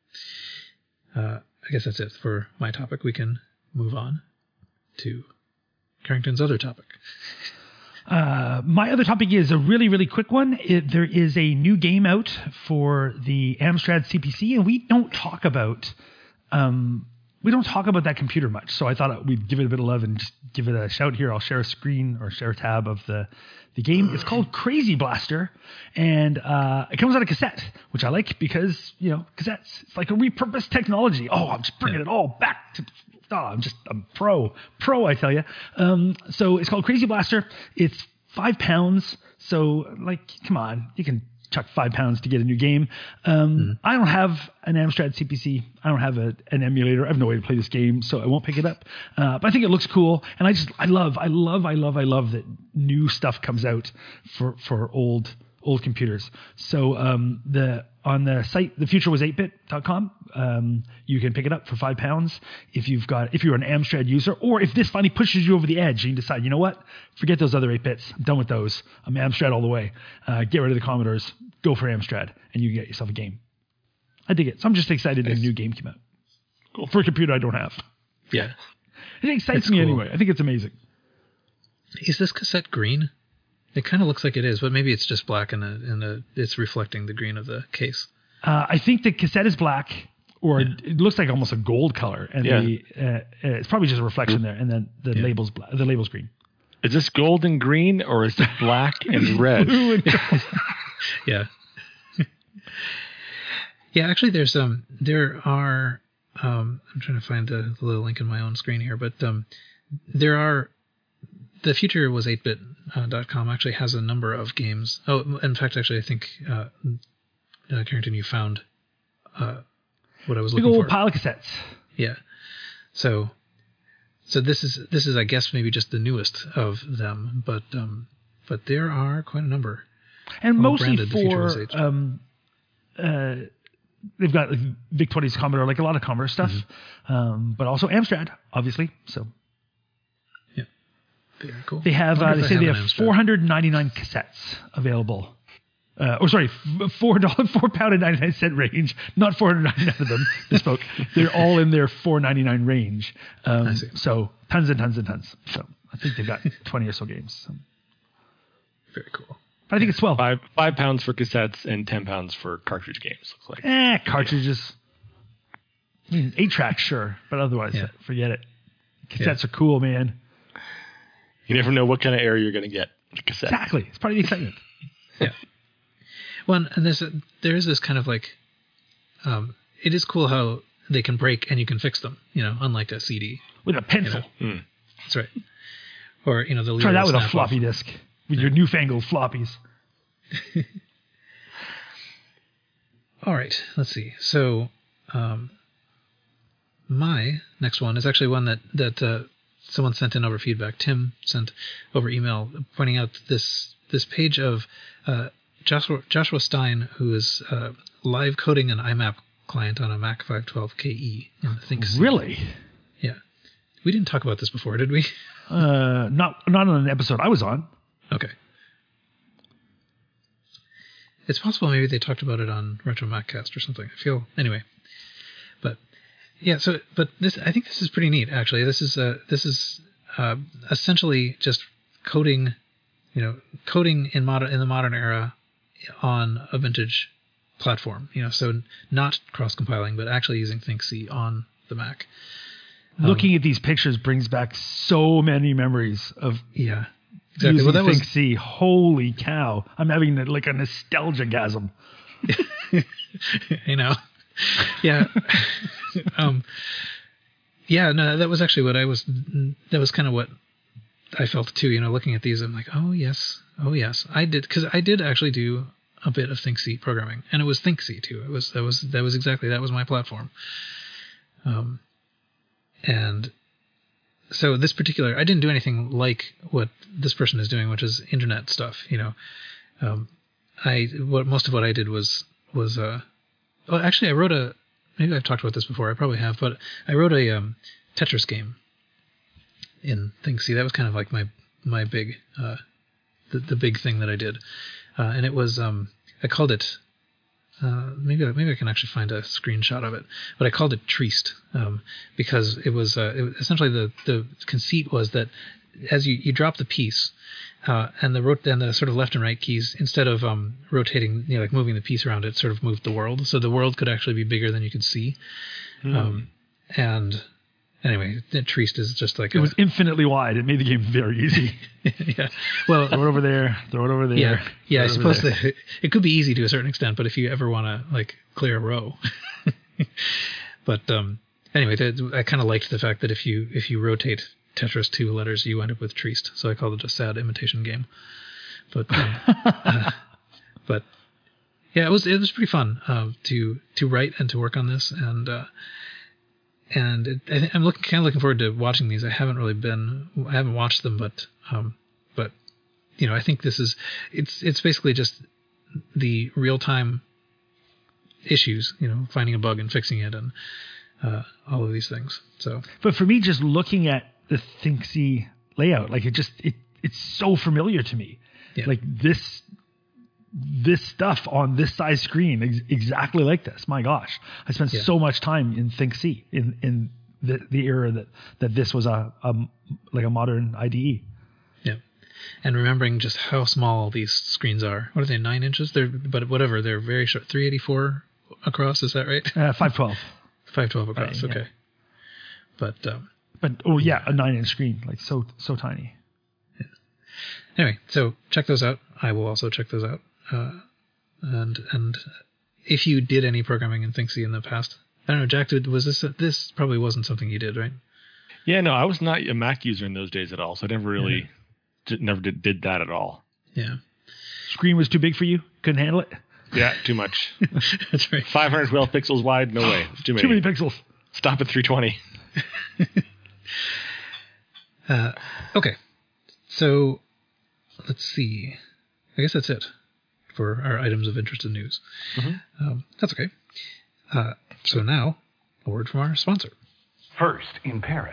I guess that's it for my topic. We can move on to Carrington's other topic. My other topic is a really, really quick one. There is a new game out for the Amstrad CPC, and we don't talk about that computer much. So I thought we'd give it a bit of love and just give it a shout here. I'll share a screen or share a tab of the game. It's called Crazy Blaster, and it comes on a cassette, which I like because, cassettes, it's like a repurposed technology. Oh, I'm just bringing it all back to... I'm pro, I tell you. So it's called Crazy Blaster. It's £5. So come on, you can chuck £5 to get a new game. I don't have an Amstrad CPC. I don't have an emulator. I have no way to play this game, so I won't pick it up. But I think it looks cool, and I love that new stuff comes out for old computers. So on the site, thefuturewas8bit.com, you can pick it up for £5 if you're an Amstrad user, or if this finally pushes you over the edge and you decide, you know what, forget those other 8-bits. I'm done with those. I'm Amstrad all the way. Get rid of the Commodores. Go for Amstrad, and you get yourself a game. I dig it. So I'm just excited that a new game came out. Cool. For a computer I don't have. Yeah. It excites me anyway. I think it's amazing. Is this cassette green? It kind of looks like it is, but maybe it's just black and it's reflecting the green of the case. I think the cassette is black, or it looks like almost a gold color, and it's probably just a reflection there, and then the label's green. Is this gold and green, or is it black and red? Blue and gold. Yeah. Yeah, actually, there are. I'm trying to find the little link in my own screen here, but there are. The Future Was 8bit.com actually has a number of games. Oh, in fact, actually, I think Carrington, you found what I was looking for. Big old pile of cassettes. Yeah. So this is I guess maybe just the newest of them, but there are quite a number. And mostly for they've got VIC-20s Commodore, like a lot of Commodore stuff, but also Amstrad, obviously. So. Very cool. They have. They say they have 499 cassettes available. £4.99 range, not 499 of them. Bespoke. They're all in their $4.99 range. So tons and tons and tons. So I think they've got 20 or so games. So. Very cool. But I think it's 12. £5 for cassettes and £10 for cartridge games. Looks like. Cartridges. I mean, 8-track, sure, but otherwise, forget it. Cassettes are cool, man. You never know what kind of error you're going to get with a cassette. Exactly. It's part of the excitement. Yeah. Well, and there is this kind of like, it is cool how they can break and you can fix them, unlike a CD. With a pencil. That's right. Or, the Try that with a snap floppy off. disk. With your newfangled floppies. All right, let's see. So, my next one is actually one that someone sent in over feedback. Tim sent over email pointing out this page of Joshua Stein, who is live coding an IMAP client on a Mac 512KE in ThinkC. Really? Yeah. We didn't talk about this before, did we? Not on an episode I was on. Okay. It's possible maybe they talked about it on Retro Maccast or something. Anyway. But yeah, I think this is pretty neat actually. This is essentially just coding, coding in the modern era on a vintage platform, so not cross-compiling, but actually using ThinkC on the Mac. Looking at these pictures brings back so many memories of yeah, exactly. using Well, that ThinkC. Holy cow. I'm having like a nostalgia-gasm. Yeah. Yeah, no, that was actually that was kind of what I felt too, looking at these. I'm like, oh yes. I did actually do a bit of ThinkC programming, and it was ThinkC too. That was my platform. And so this particular, I didn't do anything like what this person is doing, which is internet stuff, most of what I did was actually I wrote maybe I've talked about this before, I probably have, but I wrote a Tetris game in ThinkC. That was kind of like my big, the big thing that I did. And it was, I called it, maybe I can actually find a screenshot of it, but I called it Triest, because it was essentially the conceit was that as you drop the piece, and the sort of left and right keys, instead of rotating, like moving the piece around, it sort of moved the world, so the world could actually be bigger than you could see. And anyway, Triest is just like it was infinitely wide. It made the game very easy. Yeah. Well, throw it over there. Throw it over there. Yeah. I suppose that it could be easy to a certain extent, but if you ever want to like clear a row, but anyway, I kind of liked the fact that if you rotate Tetris 2 letters, you end up with Triest. So I called it a sad imitation game. But but yeah, it was pretty fun to write and to work on this, and I'm kind of looking forward to watching these. I haven't watched them, but I think it's basically just the real time issues, finding a bug and fixing it, and all of these things. So, but for me, just looking at the ThinkC layout, like it's so familiar to me. Yeah. Like this stuff on this size screen, exactly like this. My gosh, I spent so much time in ThinkC in the era that this was a modern IDE. Yeah, and remembering just how small these screens are. What are they? 9 inches? They're very short. 384 across. Is that right? 512. 512 across. Right, okay. Yeah. But a 9-inch screen, like so tiny. Yeah. Anyway, so check those out. I will also check those out. And if you did any programming in ThinkC in the past, I don't know, Jack, was this probably wasn't something you did, right? Yeah, no, I was not a Mac user in those days at all, so I never really did that at all. Yeah. Screen was too big for you? Couldn't handle it? Yeah, too much. That's right. 512 pixels wide, no way. It's too many. Too many pixels. Stop at 320. Okay. So let's see. I guess that's it for our items of interest and news. Mm-hmm. That's okay. So now, a word from our sponsor. First in Paris,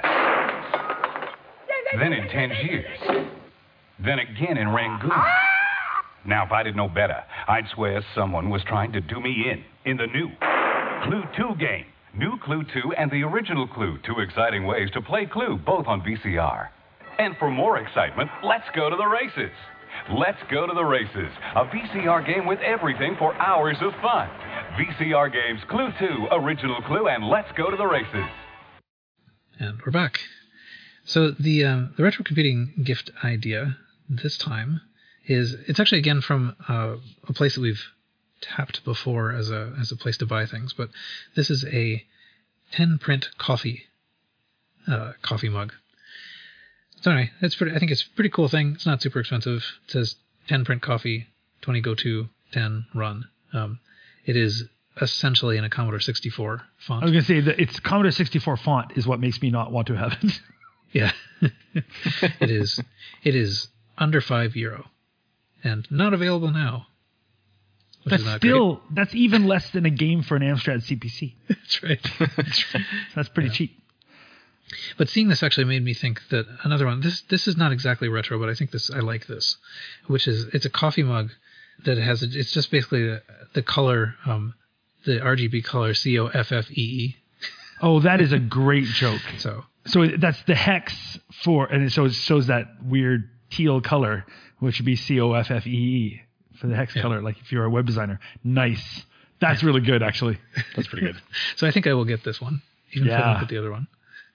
then in Tangiers, then again in Rangoon. Now, if I didn't know better, I'd swear someone was trying to do me in the new Clue 2 game. New Clue 2 and the original Clue, 2 exciting ways to play Clue, both on VCR. And for more excitement, let's go to the races. Let's go to the races, a VCR game with everything for hours of fun. VCR games, Clue 2, original Clue, and let's go to the races. And we're back. So the retro computing gift idea this time it's actually again from a place that we've tapped before as a place to buy things, but this is a 10 print coffee mug. So anyway, I think it's a pretty cool thing. It's not super expensive. It says 10 print coffee, 20 go to, 10 run. It is essentially in a Commodore 64 font. I was going to say that it's Commodore 64 font is what makes me not want to have it. Yeah. It is under €5 and not available now. Which is not great. That's even less than a game for an Amstrad CPC. That's right. That's pretty cheap. But seeing this actually made me think that another one, this is not exactly retro, but I think I like this, which is, it's a coffee mug that has, it's just basically the color, the RGB color COFFEE. Oh, that is a great joke. So that's the hex for, and it shows that weird teal color, which would be COFFEE for the hex color, like if you're a web designer. Nice. That's really good, actually. That's pretty good. So I think I will get this one, even if I don't get the other one.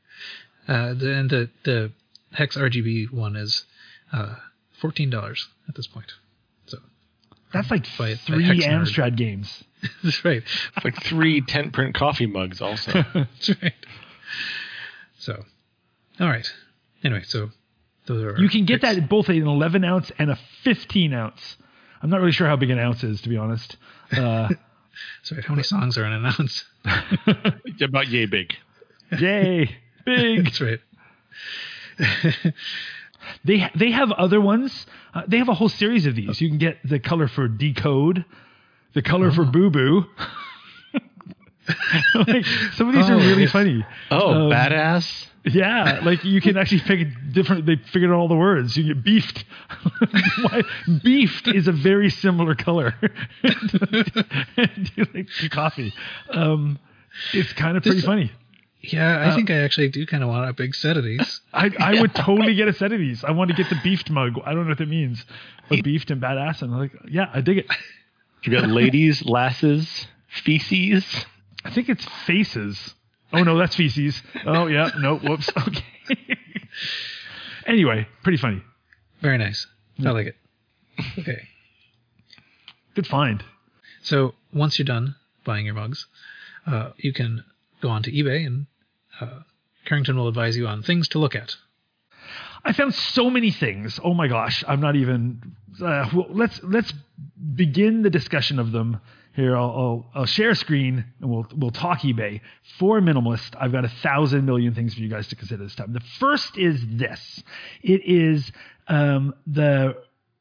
The hex RGB one is $14 at this point. So that's like by 3 Amstrad games. That's right. It's like 3 10 print coffee mugs also. That's right. So, all right. Anyway, so those are. You can get that at both an 11 ounce and a 15 ounce. I'm not really sure how big an ounce is, to be honest. Sorry, how many songs are in an ounce? About yay big. Yay. Big. That's right. They have other ones. They have a whole series of these. You can get the color for Decode, the color for Boo Boo. Like, some of these are really funny. Oh, badass. Yeah, like you can actually pick different. They figured out all the words. You get beefed. Beefed is a very similar color to coffee. It's kind of pretty funny. Yeah, I think I actually do kind of want a big set of these. I would totally get a set of these. I want to get the beefed mug. I don't know what that means, but beefed and badass. And I'm like, yeah, I dig it. You got ladies, lasses, feces. I think it's faces. Oh no, that's feces. Oh yeah, no, whoops. Okay. Anyway, pretty funny. Very nice. I like it. Okay. Good find. So once you're done buying your mugs, you can go on to eBay and Carrington will advise you on things to look at. I found so many things. Oh my gosh, I'm not even. Well, let's begin the discussion of them here. I'll share a screen and we'll talk eBay. For Minimalist, I've got 1,000 million things for you guys to consider this time. The first is this. It is the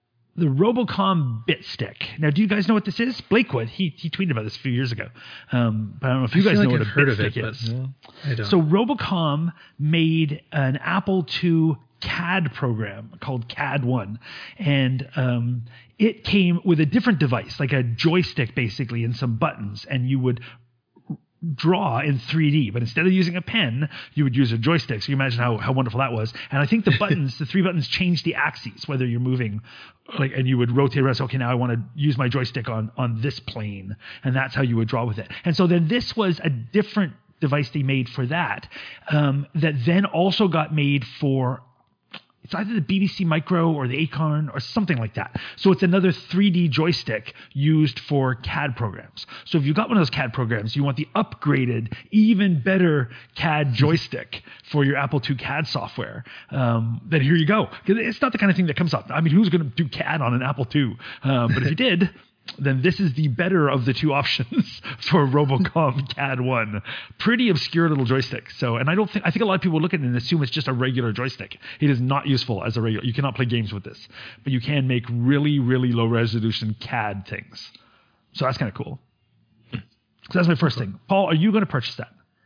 Robocom BitStick. Now, do you guys know what this is? Blake would. He tweeted about this a few years ago. But I don't know if you guys know what a BitStick is. Yeah, I don't. So Robocom made an Apple II CAD program called CAD 1. And it came with a different device, like a joystick basically, and some buttons. And you would draw in 3D, but instead of using a pen, you would use a joystick. So you imagine how wonderful that was. And I think the buttons, the 3 buttons, change the axes, whether you're moving, like, and you would rotate around. So, okay, now I want to use my joystick on this plane, and that's how you would draw with it. And so then this was a different device they made for that, that then also got made for. It's either the BBC Micro or the Acorn or something like that. So it's another 3D joystick used for CAD programs. So if you got one of those CAD programs, you want the upgraded, even better CAD joystick for your Apple II CAD software, then here you go. It's not the kind of thing that comes up. I mean, who's going to do CAD on an Apple II? But if you did, then this is the better of the two options for Robocom CAD 1. Pretty obscure little joystick. So, and I think a lot of people look at it and assume it's just a regular joystick. It is not useful as a regular. You cannot play games with this, but you can make really, really low resolution CAD things. So that's kind of cool. So that's my first thing. Paul, are you going to purchase that?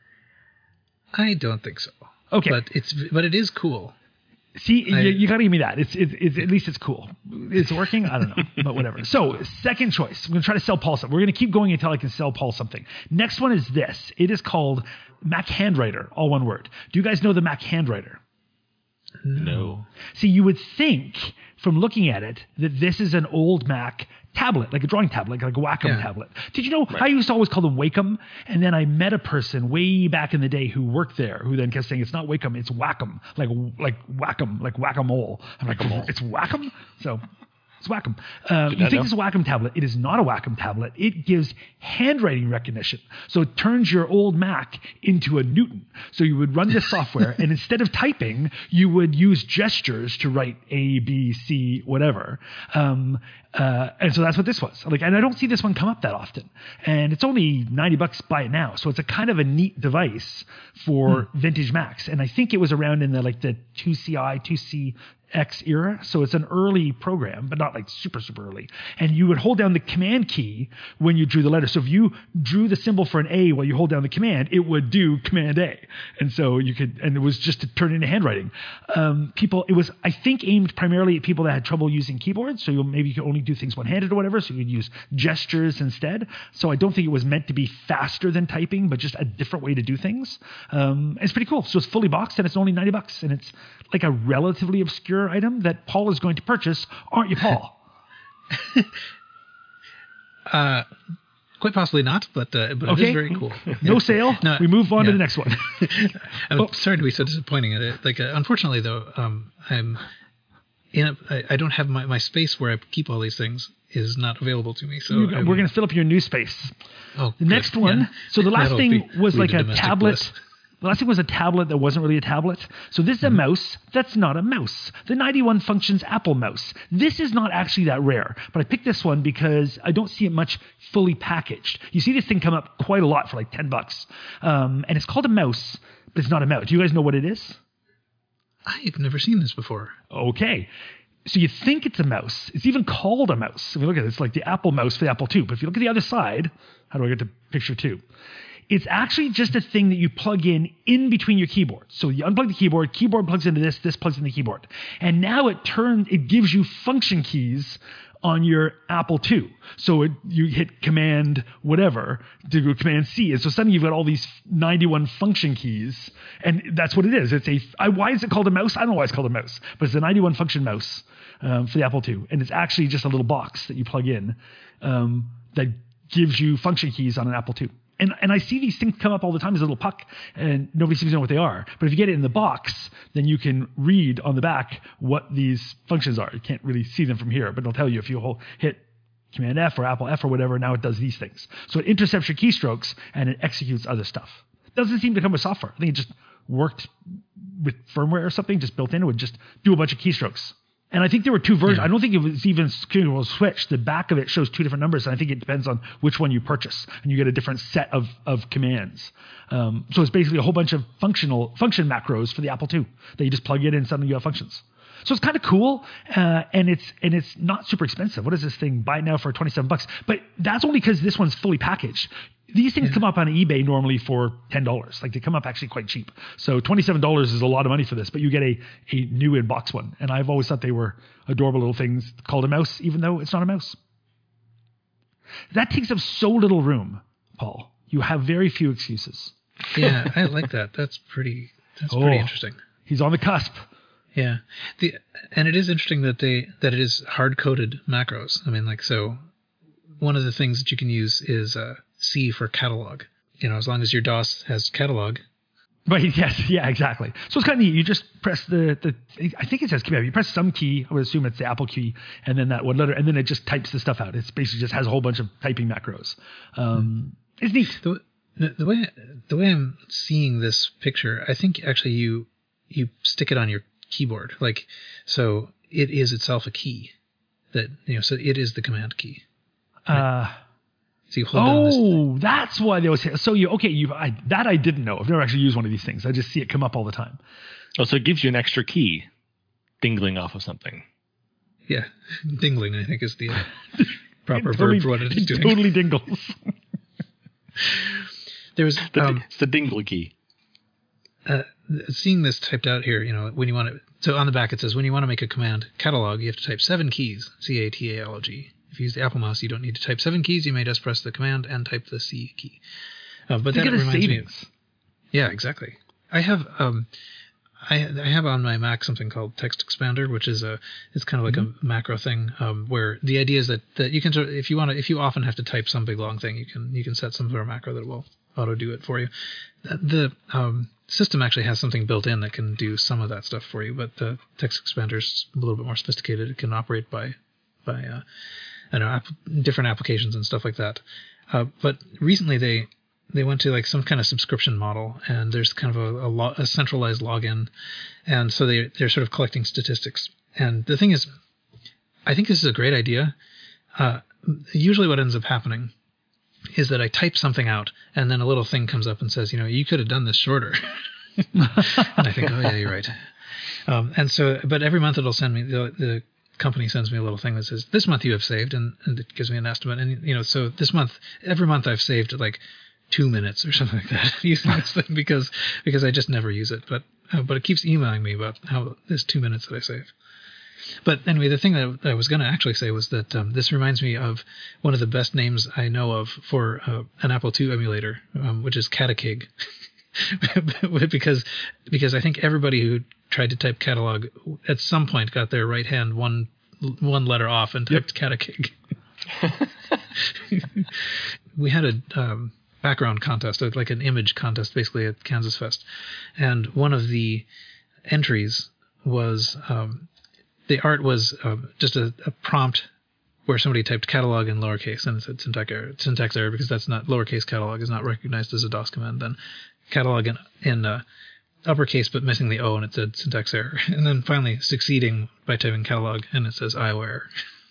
I don't think so. Okay. But it is cool. See, you got to give me that. It's at least it's cool. It's working. I don't know, but whatever. So, second choice. I'm going to try to sell Paul something. We're going to keep going until I can sell Paul something. Next one is this. It is called Mac Handwriter, all one word. Do you guys know the Mac Handwriter? No. See, you would think from looking at it that this is an old Mac tablet, like a drawing tablet, like a Wacom tablet. Did you know, I used to always call them Wacom, and then I met a person way back in the day who worked there, who then kept saying, it's not Wacom, it's Wacom, like Wacom, like Whack-A-Mole. I'm like, it's Wacom? So It's Wacom. You not think know. it's a Wacom tablet. It is not a Wacom tablet. It gives handwriting recognition. So it turns your old Mac into a Newton. So you would run this software, and instead of typing, you would use gestures to write A, B, C, whatever. And so that's what this was. Like, and I don't see this one come up that often. And it's only $90 buy it now. So it's a kind of a neat device for vintage Macs. And I think it was around in the 2CI, 2CX era. So it's an early program, but not like super, super early. And you would hold down the command key when you drew the letter. So if you drew the symbol for an A while you hold down the command, it would do command A. And so you could, and it was just to turn into handwriting. It was, I think, aimed primarily at people that had trouble using keyboards. So maybe you could only do things one-handed or whatever. So you could use gestures instead. So I don't think it was meant to be faster than typing, but just a different way to do things. It's pretty cool. So it's fully boxed and it's only $90, and it's like a relatively obscure item that Paul is going to purchase, aren't you, Paul? Quite possibly not, but it is very cool. No sale. No, we move on to the next one. I'm sorry to be so disappointing at it. Unfortunately, though, I don't have my space where I keep all these things is not available to me. So we're going to fill up your new space. Oh, the next one. Yeah. So the last That'll thing be was like a domestic tablet. bliss. The last thing was a tablet that wasn't really a tablet. So this is a mouse. That's not a mouse. The 91 Functions Apple mouse. This is not actually that rare, but I picked this one because I don't see it much fully packaged. You see this thing come up quite a lot for like $10. And it's called a mouse, but it's not a mouse. Do you guys know what it is? I've never seen this before. Okay. So you think it's a mouse. It's even called a mouse. If you look at it, it's like the Apple mouse for the Apple II. But if you look at the other side, how do I get to picture two? It's actually just a thing that you plug in between your keyboards. So you unplug the keyboard plugs into this plugs in the keyboard. And now it gives you function keys on your Apple II. So you hit command whatever to go command C. And so suddenly you've got all these 91 function keys. And that's what it is. Why is it called a mouse? I don't know why it's called a mouse, but it's a 91 function mouse for the Apple II. And it's actually just a little box that you plug in that gives you function keys on an Apple II. And I see these things come up all the time as a little puck, and nobody seems to know what they are. But if you get it in the box, then you can read on the back what these functions are. You can't really see them from here, but it'll tell you if you hit Command F or Apple F or whatever, now it does these things. So it intercepts your keystrokes, and it executes other stuff. It doesn't seem to come with software. I think it just worked with firmware or something, just built in. It would just do a bunch of keystrokes. And I think there were two versions. I don't think it was even scalable switch. The back of it shows two different numbers, and I think it depends on which one you purchase, and you get a different set of commands. So it's basically a whole bunch of function macros for the Apple II that you just plug in and suddenly you have functions. So it's kind of cool, and it's not super expensive. What is this thing? Buy it now for $27. But that's only because this one's fully packaged. These things come up on eBay normally for $10. Like they come up actually quite cheap. So $27 is a lot of money for this, but you get a new in-box one. And I've always thought they were adorable little things called a mouse, even though it's not a mouse. That takes up so little room, Paul. You have very few excuses. Yeah, I like that. That's pretty interesting. He's on the cusp. Yeah. And it is interesting that it is hard-coded macros. I mean, so one of the things that you can use is C for catalog. As long as your DOS has catalog. Right, yes, yeah, exactly. So it's kind of neat. You just press I think it says key. You press some key, I would assume it's the Apple key, and then that one letter, and then it just types the stuff out. It's basically just has a whole bunch of typing macros. It's neat. The way I'm seeing this picture, I think actually you stick it on your keyboard. So it is itself a key. So it is the command key. Right? So you hold down this. That's why they always say. So that I didn't know. I've never actually used one of these things. I just see it come up all the time. Oh, so it gives you an extra key dingling off of something. Yeah, dingling I think is the proper verb for what it is doing. Totally dingles. There's it's the dingle key. Seeing this typed out here, when you want to. So on the back it says when you want to make a command catalog, you have to type 7 keys. CATALG. If you use the Apple mouse, you don't need to type 7 keys. You may just press the command and type the C key. But that reminds me. Yeah, exactly. I have I have on my Mac something called Text Expander, which is it's kind of like a macro thing where the idea is that you can if you often have to type some big long thing, you can set some sort of macro that will auto do it for you. The system actually has something built in that can do some of that stuff for you, but the Text Expander is a little bit more sophisticated. It can operate by by different applications and stuff like that. But recently they went to like some kind of subscription model, and there's kind of a centralized login, and so they're sort of collecting statistics. And the thing is, I think this is a great idea. Usually what ends up happening is that I type something out, and then a little thing comes up and says, you could have done this shorter. And I think, oh yeah, you're right. And so, but every month it'll send me, the company sends me a little thing that says, this month you have saved, and it gives me an estimate. And, so this month, every month I've saved like 2 minutes or something like that using this thing because I just never use it. But it keeps emailing me about how there's 2 minutes that I save. But anyway, the thing that I was going to actually say was that this reminds me of one of the best names I know of for an Apple II emulator, which is Catacig. because I think everybody who tried to type catalog at some point got their right hand one letter off and typed Catacig. We had a background contest, like an image contest, basically at Kansas Fest, and one of the entries was the art was just a prompt where somebody typed catalog in lowercase and it said syntax error because that's not lowercase catalog is not recognized as a DOS command. Then catalog in uppercase but missing the O, and it said syntax error. And then finally succeeding by typing catalog and it says IO error.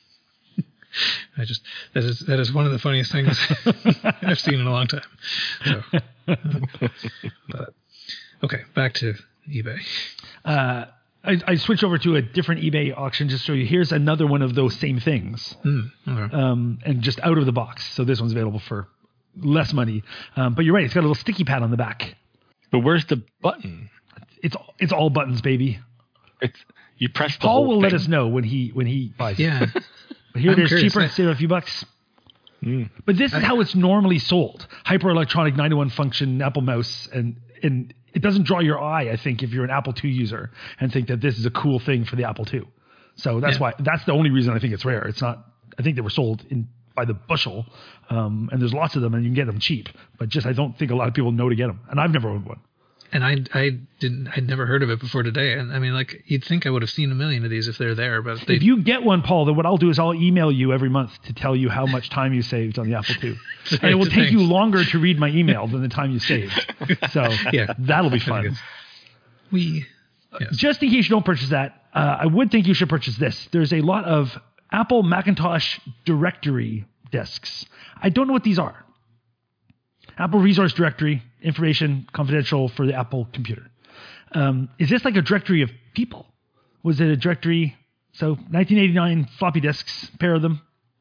That is one of the funniest things I've seen in a long time. So, but okay, back to eBay. I switched over to a different eBay auction just to show you. Here's another one of those same things, Okay. And just out of the box. So this one's available for less money. But you're right; it's got a little sticky pad on the back. But where's the button? It's all buttons, baby. You press the Paul whole will thing. let us know when he buys. Yeah. But here I'm it is, curious. cheaper, save a few bucks. But this is how it's normally sold: Hyper Electronic 91 function Apple mouse, and it doesn't draw your eye, I think, if you're an Apple II user and think that this is a cool thing for the Apple II. So that's the only reason I think it's rare. It's not. I think they were sold by the bushel, and there's lots of them, and you can get them cheap. But I don't think a lot of people know to get them, and I've never owned one. And I'd never heard of it before today. And I mean, like, you'd think I would have seen a million of these if they're there, but if you get one, Paul, then what I'll do is I'll email you every month to tell you how much time you saved on the Apple II. And it will take you longer to read my email than the time you saved. So Yeah. that'll be fun. Yes. Just in case you don't purchase that, I would think you should purchase this. There's a lot of Apple Macintosh directory disks. I don't know what these are. Apple Resource Directory, information confidential for the Apple computer. Is this like a directory of people? Was it a directory? So 1989 floppy disks, pair of them.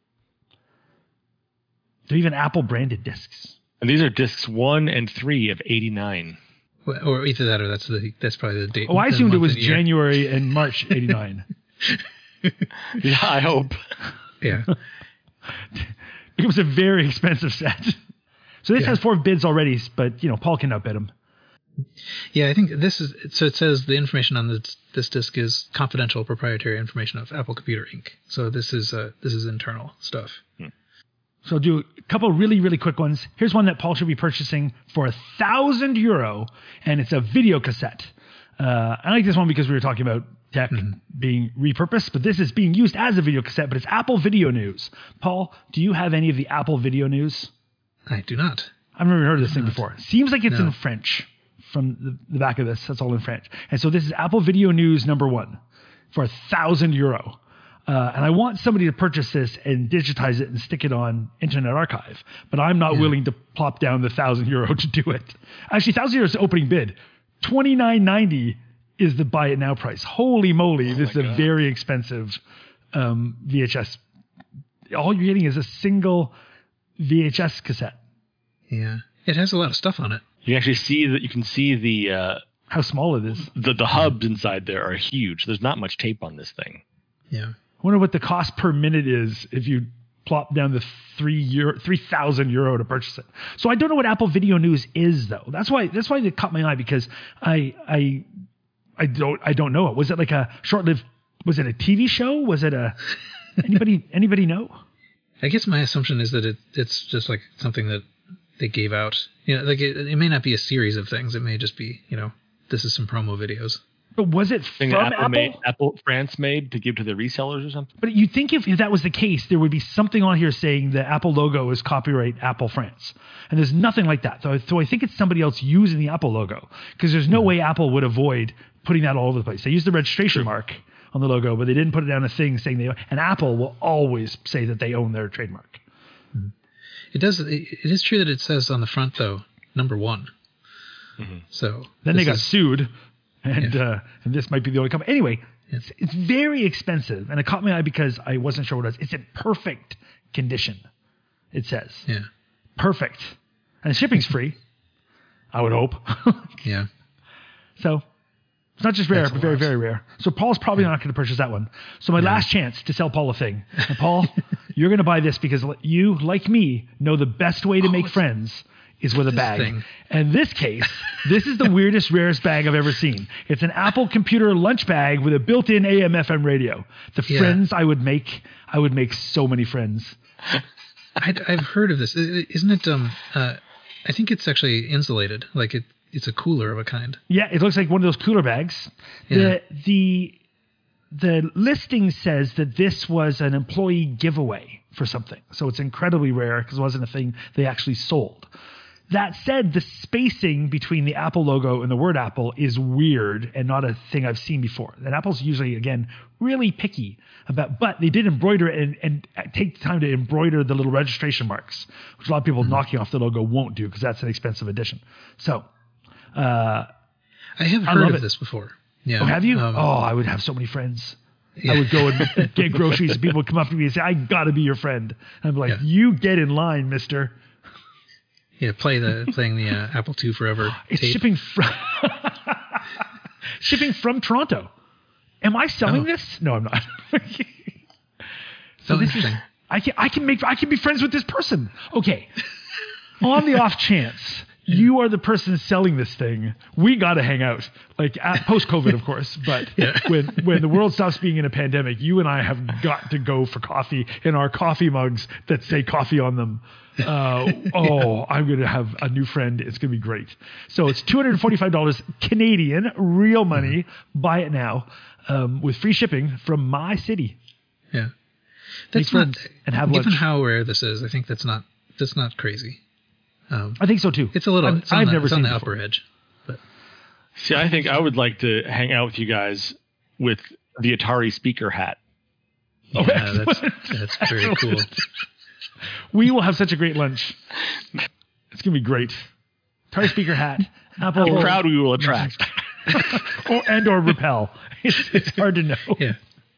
They're even Apple branded disks. And these are discs 1 and 3 of 89. Or either that or that's probably the date. Oh, I the assumed it month was and year. January and March 89. Yeah, I hope. Yeah. It was a very expensive set. So this has 4 bids already, but Paul can outbid him. Yeah, I think this is, so it says the information on this disk is confidential proprietary information of Apple Computer Inc. So this is internal stuff. So I'll do a couple really, really quick ones. Here's one that Paul should be purchasing for €1,000, and it's a video cassette. I like this one because we were talking about tech being repurposed, but this is being used as a video cassette, but it's Apple Video News. Paul, do you have any of the Apple Video News? I do not. I've never heard of this thing before. Seems like it's No. in French from the back of this. That's all in French. And so this is Apple Video News #1 for €1,000. And I want somebody to purchase this and digitize it and stick it on Internet Archive. But I'm not willing to plop down the €1,000 to do it. Actually, €1,000 is the opening bid. $29.90 is the buy it now price. Holy moly, this is a very expensive VHS. All you're getting is a single VHS cassette. Yeah. It has a lot of stuff on it. You can actually see that. You can see the How small it is. the hubs inside there are huge. There's not much tape on this thing. Yeah. I wonder what the cost per minute is if you plop down the €3,000 to purchase it. So I don't know what Apple Video News is though. That's why it caught my eye, because I don't know it. Was it like a short-lived? Was it a TV show? Was it a anybody know? I guess my assumption is that it's just like something that they gave out. Like it may not be a series of things. It may just be, this is some promo videos. But was it thing from that Apple France made to give to the resellers or something? But you'd think if that was the case, there would be something on here saying the Apple logo is copyright Apple France. And there's nothing like that. So I think it's somebody else using the Apple logo, because there's no way Apple would avoid putting that all over the place. They used the registration mark on the logo, but they didn't put it down a thing saying they own. And Apple will always say that they own their trademark. It is true that it says on the front, though, number 1. Mm-hmm. So then they got sued. And this might be the only company. Anyway, it's very expensive. And it caught my eye because I wasn't sure what it was. It's in perfect condition, it says. Yeah. Perfect. And shipping's free, I would hope. Yeah. So it's not just rare, but very, very rare. So Paul's probably not going to purchase that one. So my last chance to sell Paul a thing. And Paul, you're going to buy this because you, like me, know the best way to make friends is with a bag. Thing. And this case, this is the weirdest, rarest bag I've ever seen. It's an Apple computer lunch bag with a built-in AM/FM radio. The friends I would make so many friends. I've heard of this. Isn't it? I think it's insulated. Like it's a cooler of a kind. Yeah, it looks like one of those cooler bags. Yeah. The listing says that this was an employee giveaway for something. So it's incredibly rare because it wasn't a thing they actually sold. That said, the spacing between the Apple logo and the word Apple is weird and not a thing I've seen before. And Apple's usually, again, really picky about, but they did embroider it and take the time to embroider the little registration marks, which a lot of people knocking off the logo won't do because that's an expensive addition. So, I have heard of this before. Yeah. Oh, have you? I would have so many friends. Yeah. I would go and get groceries and people would come up to me and say, I got to be your friend. And I'm like, you get in line, mister. Yeah, playing the Apple II Forever It's tape. shipping from Toronto. Am I selling this? No, I'm not. So this is I can be friends with this person. Okay. On the off chance you are the person selling this thing, we got to hang out. Like post-COVID, of course, but when the world stops being in a pandemic, you and I have got to go for coffee in our coffee mugs that say coffee on them. I'm going to have a new friend. It's going to be great. So it's $245 Canadian, real money. Buy it now with free shipping from my city. Yeah. That's not, and have given lunch. how rare this is, I think that's not crazy. I think so too. It's a little. I've never seen on the it upper edge. But see, I think I would like to hang out with you guys with the Atari speaker hat. Yeah, that's very cool. We will have such a great lunch. It's gonna be great. Atari speaker hat. Apple. The crowd we will attract. or repel. It's hard to know. Yeah.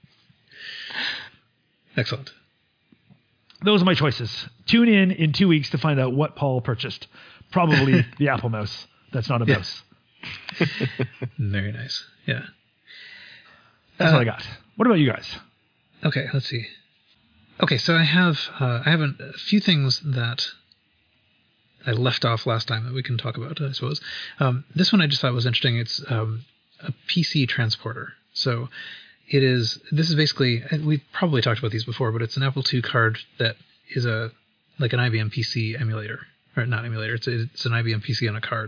Excellent. Those are my choices. Tune in 2 weeks to find out what Paul purchased. Probably the Apple mouse. That's not a mouse. Very nice. Yeah. That's what I got. What about you guys? Okay, let's see. Okay, so I have a few things that I left off last time that we can talk about, I suppose. This one I just thought was interesting. It's a PC transporter. So this is basically, we've probably talked about these before, but it's an Apple II card that is like an IBM PC emulator. Or not emulator, it's an IBM PC on a card.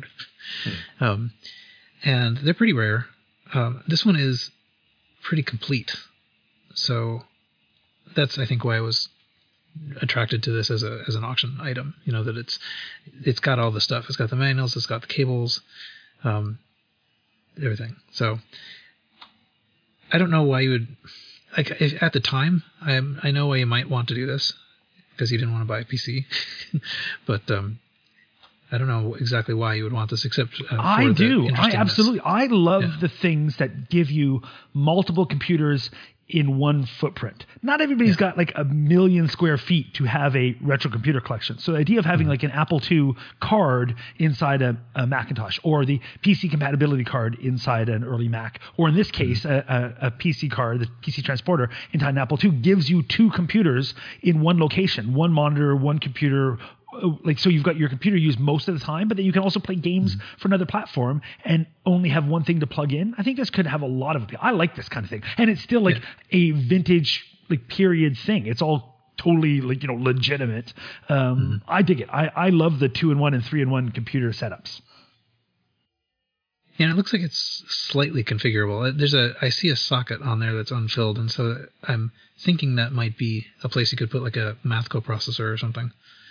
And they're pretty rare. This one is pretty complete. So that's, I think, why I was attracted to this as an auction item. You know, that it's got all the stuff. It's got the manuals, it's got the cables, everything. So I don't know why you would, like, at the time, I know why you might want to do this, because you didn't want to buy a PC. But I don't know exactly why you would want this, except I do. I absolutely. I love the things that give you multiple computers in one footprint. Not everybody's got like 1 million square feet to have a retro computer collection. So the idea of having like an Apple II card inside a Macintosh, or the PC compatibility card inside an early Mac, or in this case, a PC card, the PC transporter inside an Apple II, gives you 2 computers in one location, one monitor, one computer. Like, so you've got your computer used most of the time, but then you can also play games for another platform and only have one thing to plug in. I think this could have a lot of appeal. I like this kind of thing. And it's still like a vintage, like, period thing. It's all totally, like, you know, legitimate. I dig it. I love the 2-in-1 and 3-in-1 computer setups. Yeah, it looks like it's slightly configurable. I see a socket on there that's unfilled, and so I'm thinking that might be a place you could put like a math coprocessor or something.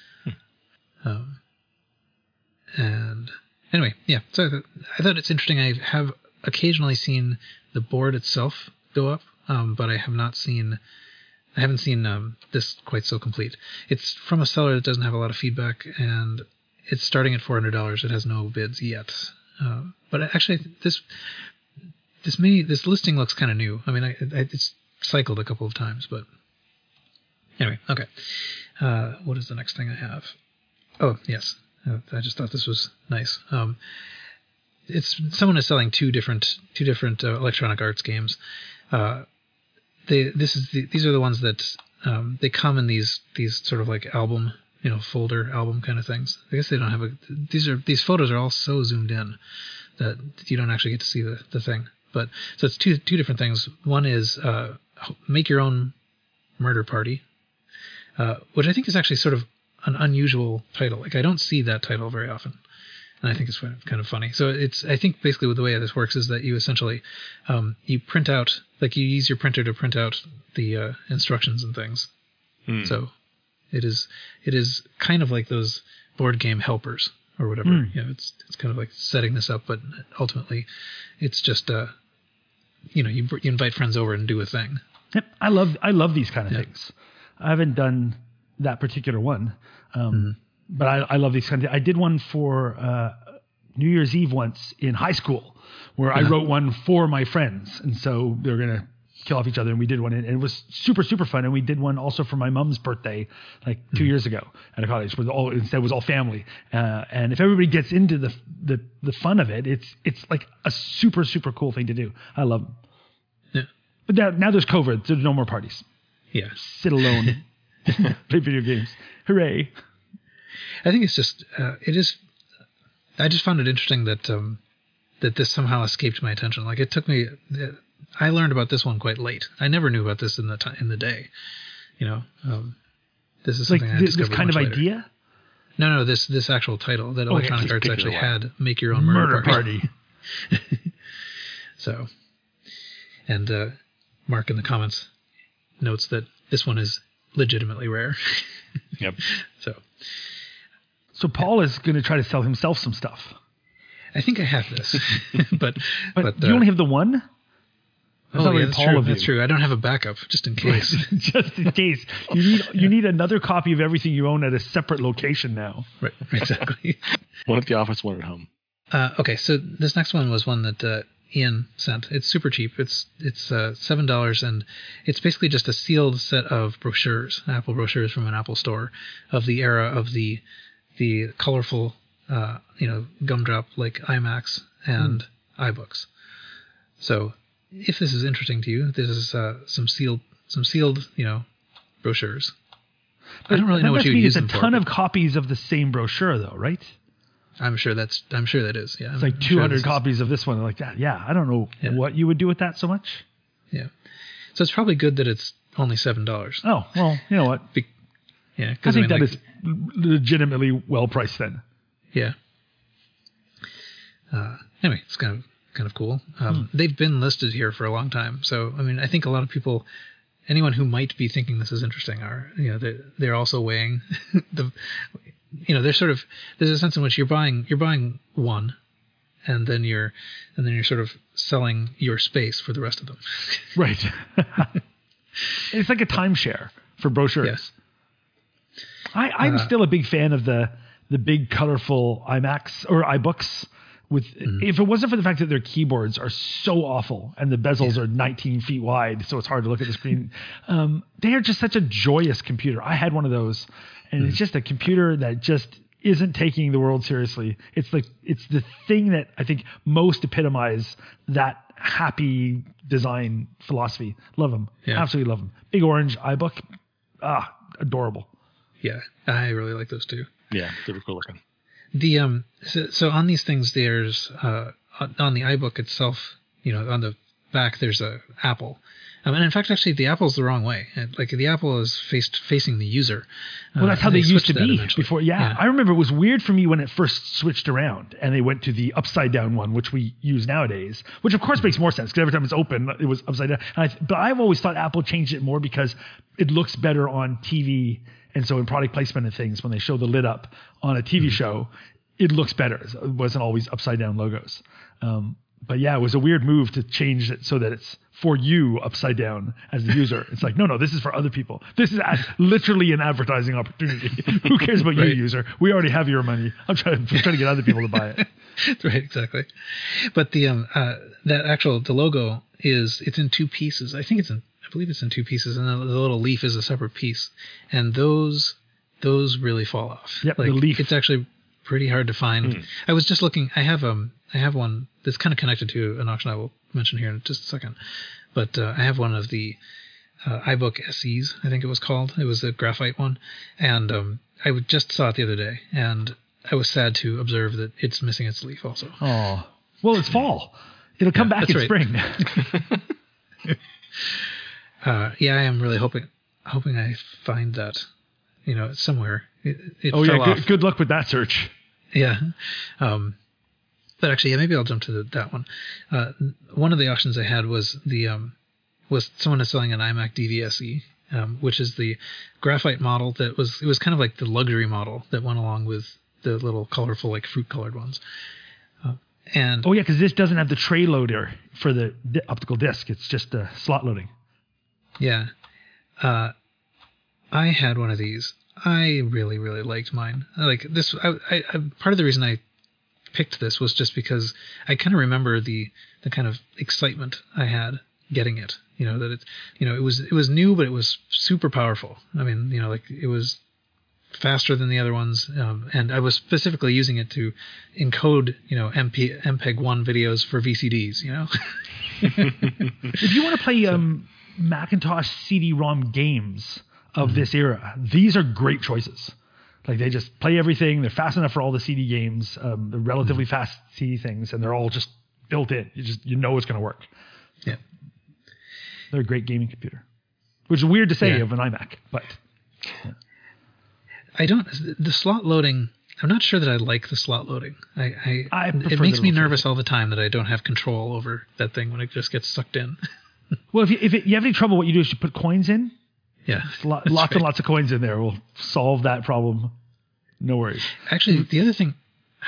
And anyway, yeah. So I thought it's interesting. I have occasionally seen the board itself go up, but I haven't seen this quite so complete. It's from a seller that doesn't have a lot of feedback, and it's starting at $400. It has no bids yet. But actually, this listing looks kind of new. I mean, it's cycled a couple of times, but anyway, okay. What is the next thing I have? Oh, yes. I just thought this was nice. Someone is selling two different Electronic Arts games. These are the ones that they come in these sort of like album, folder album kind of things. I guess they don't have these photos are all so zoomed in that you don't actually get to see the thing. But so it's two different things. One is Make Your Own Murder Party, which I think is actually sort of an unusual title. Like I don't see that title very often, and I think it's kind of funny. So I think basically the way this works is that you essentially you print out, like you use your printer to print out the instructions and things. So it is kind of like those board game helpers or whatever. It's kind of like setting this up, but ultimately it's just you invite friends over and do a thing. Yep. I love these kind of things. I haven't done that particular one, but I love these kind of things. I did one for New Year's Eve once in high school where I wrote one for my friends, and so they were going to kill off each other, and we did one, and it was super, super fun. And we did one also for my mom's birthday like 2 years ago at a cottage where it was all family. And if everybody gets into the fun of it, it's like a super, super cool thing to do. I love them. Yeah. But now there's COVID. There's no more parties. Yeah. Sit alone. Play video games. Hooray. I think it's just, I just found it interesting that this somehow escaped my attention. Like it took me, I learned about this one quite late. I never knew about this in the day. This is something I discovered this kind of later. idea? No, this actual title that Electronic Arts actually had, Make Your Own Murder Party. So, and Mark in the comments notes that this one is legitimately rare. Yep. So Paul is going to try to sell himself some stuff. I think I have this, but you only have the one? That's true. That's true. I don't have a backup, just in case. Just in case. You need another copy of everything you own at a separate location now. Right. Exactly. One at the office, one at home. Okay, so this next one was one that Ian sent. It's super cheap. It's $7, and it's basically just a sealed set of brochures, Apple brochures from an Apple store of the era of the colorful, gumdrop like iMacs and iBooks. So if this is interesting to you, this is some sealed, brochures. I don't really know what you would use them for. It's a ton of copies of the same brochure, though, right? I'm sure that is. Yeah, it's like 200 copies of this one like that. Yeah, I don't know what you would do with that so much. Yeah, so it's probably good that it's only $7. Oh well, you know what? I think that is legitimately well priced then. Yeah. Anyway, it's kind of cool. They've been listed here for a long time, so I mean, I think a lot of people, anyone who might be thinking this is interesting, are they're also weighing they're sort of, there's a sense in which you're buying one, and then you're sort of selling your space for the rest of them. Right. It's like a timeshare for brochures. Yes. I'm still a big fan of the big colorful iMacs or iBooks. If it wasn't for the fact that their keyboards are so awful and the bezels are 19 feet wide, so it's hard to look at the screen, they are just such a joyous computer. I had one of those, and it's just a computer that just isn't taking the world seriously. It's the thing that I think most epitomize that happy design philosophy. Love them. Yeah. Absolutely love them. Big orange iBook. Adorable. Yeah, I really like those too. Yeah, they're cool looking. The so on these things, there's on the iBook itself, on the back there's a apple, And in fact, actually, the Apple's the wrong way. Like the Apple is facing the user. Well, that's how and they used switched to that be eventually. before. Yeah. I remember it was weird for me when it first switched around and they went to the upside down one, which we use nowadays, which of course makes more sense because every time it's open, it was upside down. But I've always thought Apple changed it more because it looks better on TV. And so in product placement and things, when they show the lid up on a TV show, it looks better. It wasn't always upside down logos. But yeah, it was a weird move to change it so that it's for you upside down as the user. It's like, no, this is for other people. This is literally an advertising opportunity. Who cares about you, user? We already have your money. I'm trying to get other people to buy it. Right, exactly. But the the logo it's in two pieces. I believe it's in two pieces, and the little leaf is a separate piece. And those really fall off. Yep, like, the leaf. It's actually pretty hard to find. I was just looking. I have one that's kind of connected to an auction I will mention here in just a second. But I have one of the iBook SEs, I think it was called. It was the graphite one. And I just saw it the other day, and I was sad to observe that it's missing its leaf also. Oh, well, it's fall. It'll come back in spring. I am really hoping I find that, somewhere. It fell off. Good luck with that search. Yeah. But actually, maybe I'll jump to that one. One of the auctions I had was was someone is selling an iMac DVSE, which is the graphite model it was kind of like the luxury model that went along with the little colorful, like fruit colored ones. Because this doesn't have the tray loader for the optical disc. It's just a slot loading. Yeah. I had one of these. I really, really liked mine. Like this, I part of the reason I picked this was just because I kind of remember the kind of excitement I had getting it. That it's, it was new, but it was super powerful. I mean, like it was faster than the other ones, and I was specifically using it to encode, MPEG-1 videos for VCDs. If you want to play Macintosh CD-ROM games of this era, these are great choices. Like they just play everything. They're fast enough for all the CD games. They're relatively fast CD things, and they're all just built in. You know it's going to work. Yeah, they're a great gaming computer, which is weird to say of an iMac, but. Yeah. The slot loading, I'm not sure that I like the slot loading. It makes me nervous all the time that I don't have control over that thing when it just gets sucked in. Well, if you have any trouble, what you do is you put coins in. Yeah. Lots and lots of coins in there will solve that problem. No worries. Actually, the other thing,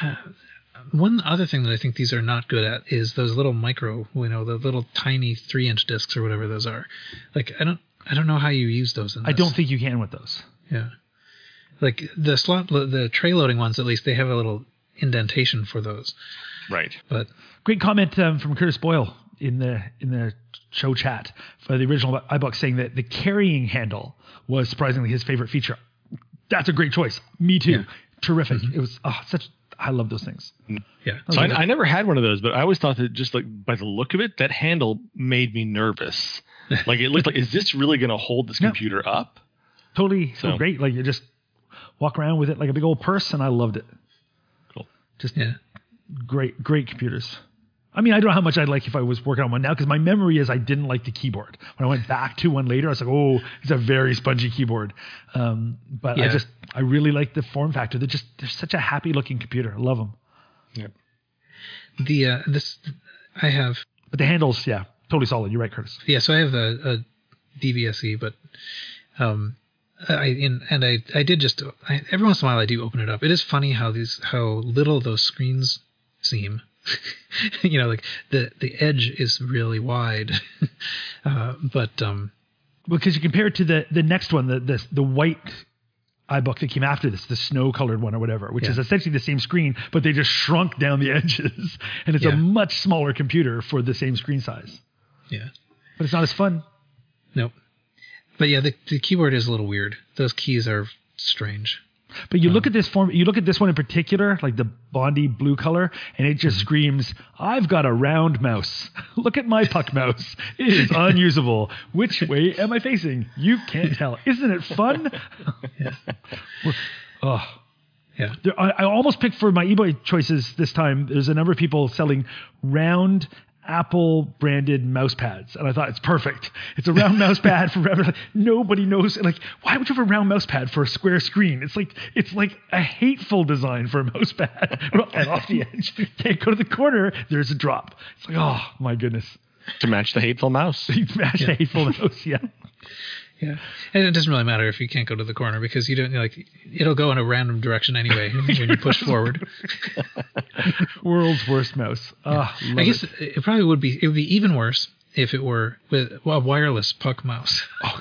one other thing that I think these are not good at is those little micro, the little tiny 3-inch discs or whatever those are. Like, I don't know how you use those in this. I don't think you can with those. Yeah. Like the tray loading ones, at least they have a little indentation for those. Right. But great comment from Curtis Boyle in the show chat for the original iBook, saying that the carrying handle was surprisingly his favorite feature. That's a great choice. Me too. Yeah. Terrific. It was I love those things. Yeah. So I never had one of those, but I always thought that just like by the look of it, that handle made me nervous. Like it looked like, is this really going to hold this computer up? Totally. So great. Like you just walk around with it like a big old purse, and I loved it. Cool. Just great computers. I mean, I don't know how much I'd like if I was working on one now, because my memory is I didn't like the keyboard. When I went back to one later, I was like, oh, it's a very spongy keyboard. But I really like the form factor. They're such a happy looking computer. I love them. Yeah. But the handles, totally solid. You're right, Curtis. Yeah. So I have a DVSE, but I did every once in a while I do open it up. It is funny how little those screens seem. Like the edge is really wide, but because you compare it to the next one, the white iBook that came after this, the snow colored one or whatever, which is essentially the same screen, but they just shrunk down the edges, and it's a much smaller computer for the same screen size. Yeah, but it's not as fun. Nope. But yeah, the keyboard is a little weird. Those keys are strange. But you look at this form. You look at this one in particular, like the Bondi blue color, and it just screams, "I've got a round mouse. Look at my puck mouse. It is unusable. Which way am I facing? You can't tell. Isn't it fun?" Yeah. I almost picked for my eBay choices this time. There's a number of people selling round Apple branded mouse pads, and I thought it's perfect. It's a round mouse pad for everyone. Nobody knows. Like, why would you have a round mouse pad for a square screen? It's like a hateful design for a mouse pad. And off the edge, can't go to the corner. There's a drop. It's like, oh my goodness. To match the hateful mouse. Match the hateful mouse. Yeah. Yeah, and it doesn't really matter if you can't go to the corner because you don't it'll go in a random direction anyway when you push forward. World's worst mouse. I guess it probably would be. It would be even worse if it were with a wireless puck mouse. Oh.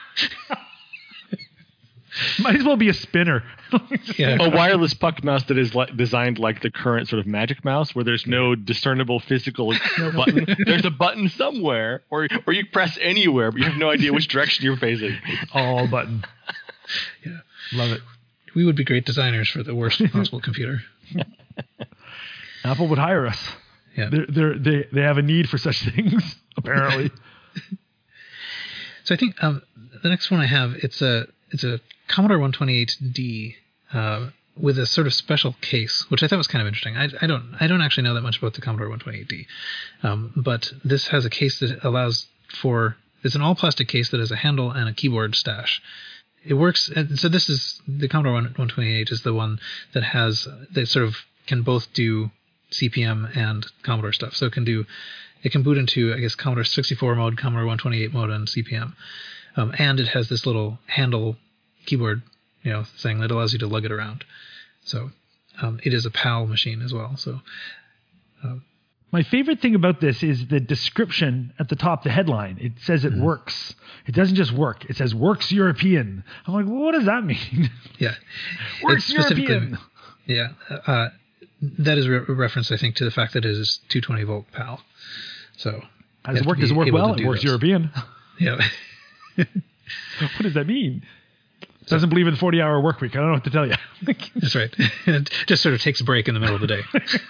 Might as well be a spinner. Yeah. A wireless puck mouse that is designed like the current sort of Magic Mouse, where there's no discernible physical button. There's a button somewhere, or you press anywhere, but you have no idea which direction you're facing. It's all button. Yeah, love it. We would be great designers for the worst possible computer. Apple would hire us. Yeah, they have a need for such things, apparently. So I think the next one I have it's a Commodore 128D with a sort of special case, which I thought was kind of interesting. I don't actually know that much about the Commodore 128D, but this has a case that allows for. It's an all plastic case that has a handle and a keyboard stash. It works. And so this is the Commodore 128 is the one that sort of can both do CP/M and Commodore stuff. So it can boot into, I guess, Commodore 64 mode, Commodore 128 mode, and CP/M. And it has this little handle keyboard, thing that allows you to lug it around. So it is a PAL machine as well. So my favorite thing about this is the description at the top, the headline. It says it works. It doesn't just work. It says works European. I'm like, well, what does that mean? Yeah. Works European. Yeah. That is a reference, I think, to the fact that it is 220 volt PAL. So does it work well? It works European. Yeah. What does that mean? Doesn't believe in the 40-hour work week. I don't know what to tell you. That's right. It just sort of takes a break in the middle of the day.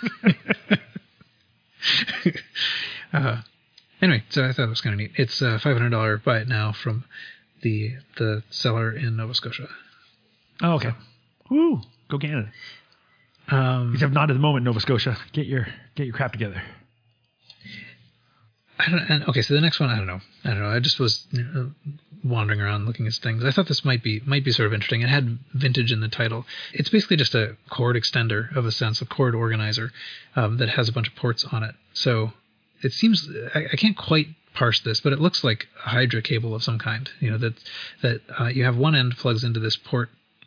Anyway, so I thought it was kind of neat. It's $500 buy it now from the seller in Nova Scotia. Oh, okay. Woo! Go Canada. Except not at the moment, Nova Scotia. Get your crap together. Okay, so the next one, I don't know. I just was wandering around looking at things. I thought this might be sort of interesting. It had vintage in the title. It's basically just a cord extender of a sense, a cord organizer that has a bunch of ports on it. So it seems I can't quite parse this, but it looks like a Hydra cable of some kind. That you have one end plugs into this port.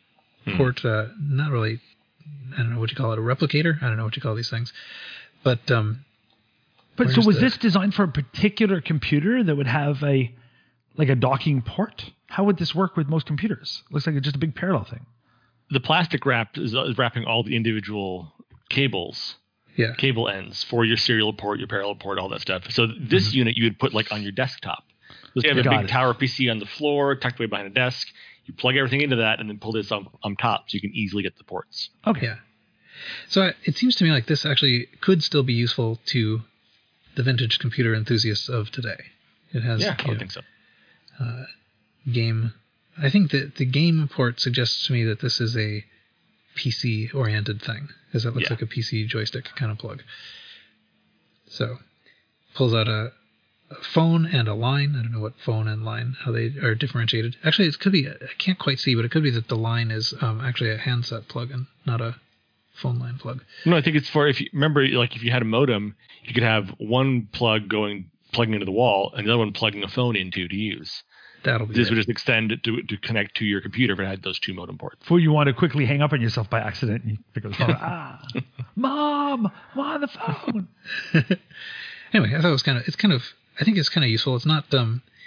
Not really. I don't know what you call it, a replicator. I don't know what you call these things, but. But so was this designed for a particular computer that would have a docking port? How would this work with most computers? Looks like it's just a big parallel thing. The plastic wrap is wrapping all the individual cables, cable ends for your serial port, your parallel port, all that stuff. So this unit you would put on your desktop. So you have a big tower PC on the floor, tucked away behind a desk. You plug everything into that and then pull this on top so you can easily get the ports. Okay. Yeah. So it seems to me like this actually could still be useful to the vintage computer enthusiasts of today. It has, I would think so. Game. I think that the game port suggests to me that this is a PC-oriented thing, because it looks like a PC joystick kind of plug. So, pulls out a phone and a line. I don't know what phone and line, how they are differentiated. Actually, it could be, I can't quite see, but it could be that the line is actually a handset plug and not a phone line plug. No, I think it's for, if you remember, if you had a modem, you could have one plug plugging into the wall and the other one plugging a phone into to use. That'll be this would just extend it to connect to your computer if it had those two modem ports. Before you want to quickly hang up on yourself by accident and you pick up the phone. Mom, I'm on the phone. Anyway, I thought I think it's kind of useful. It's not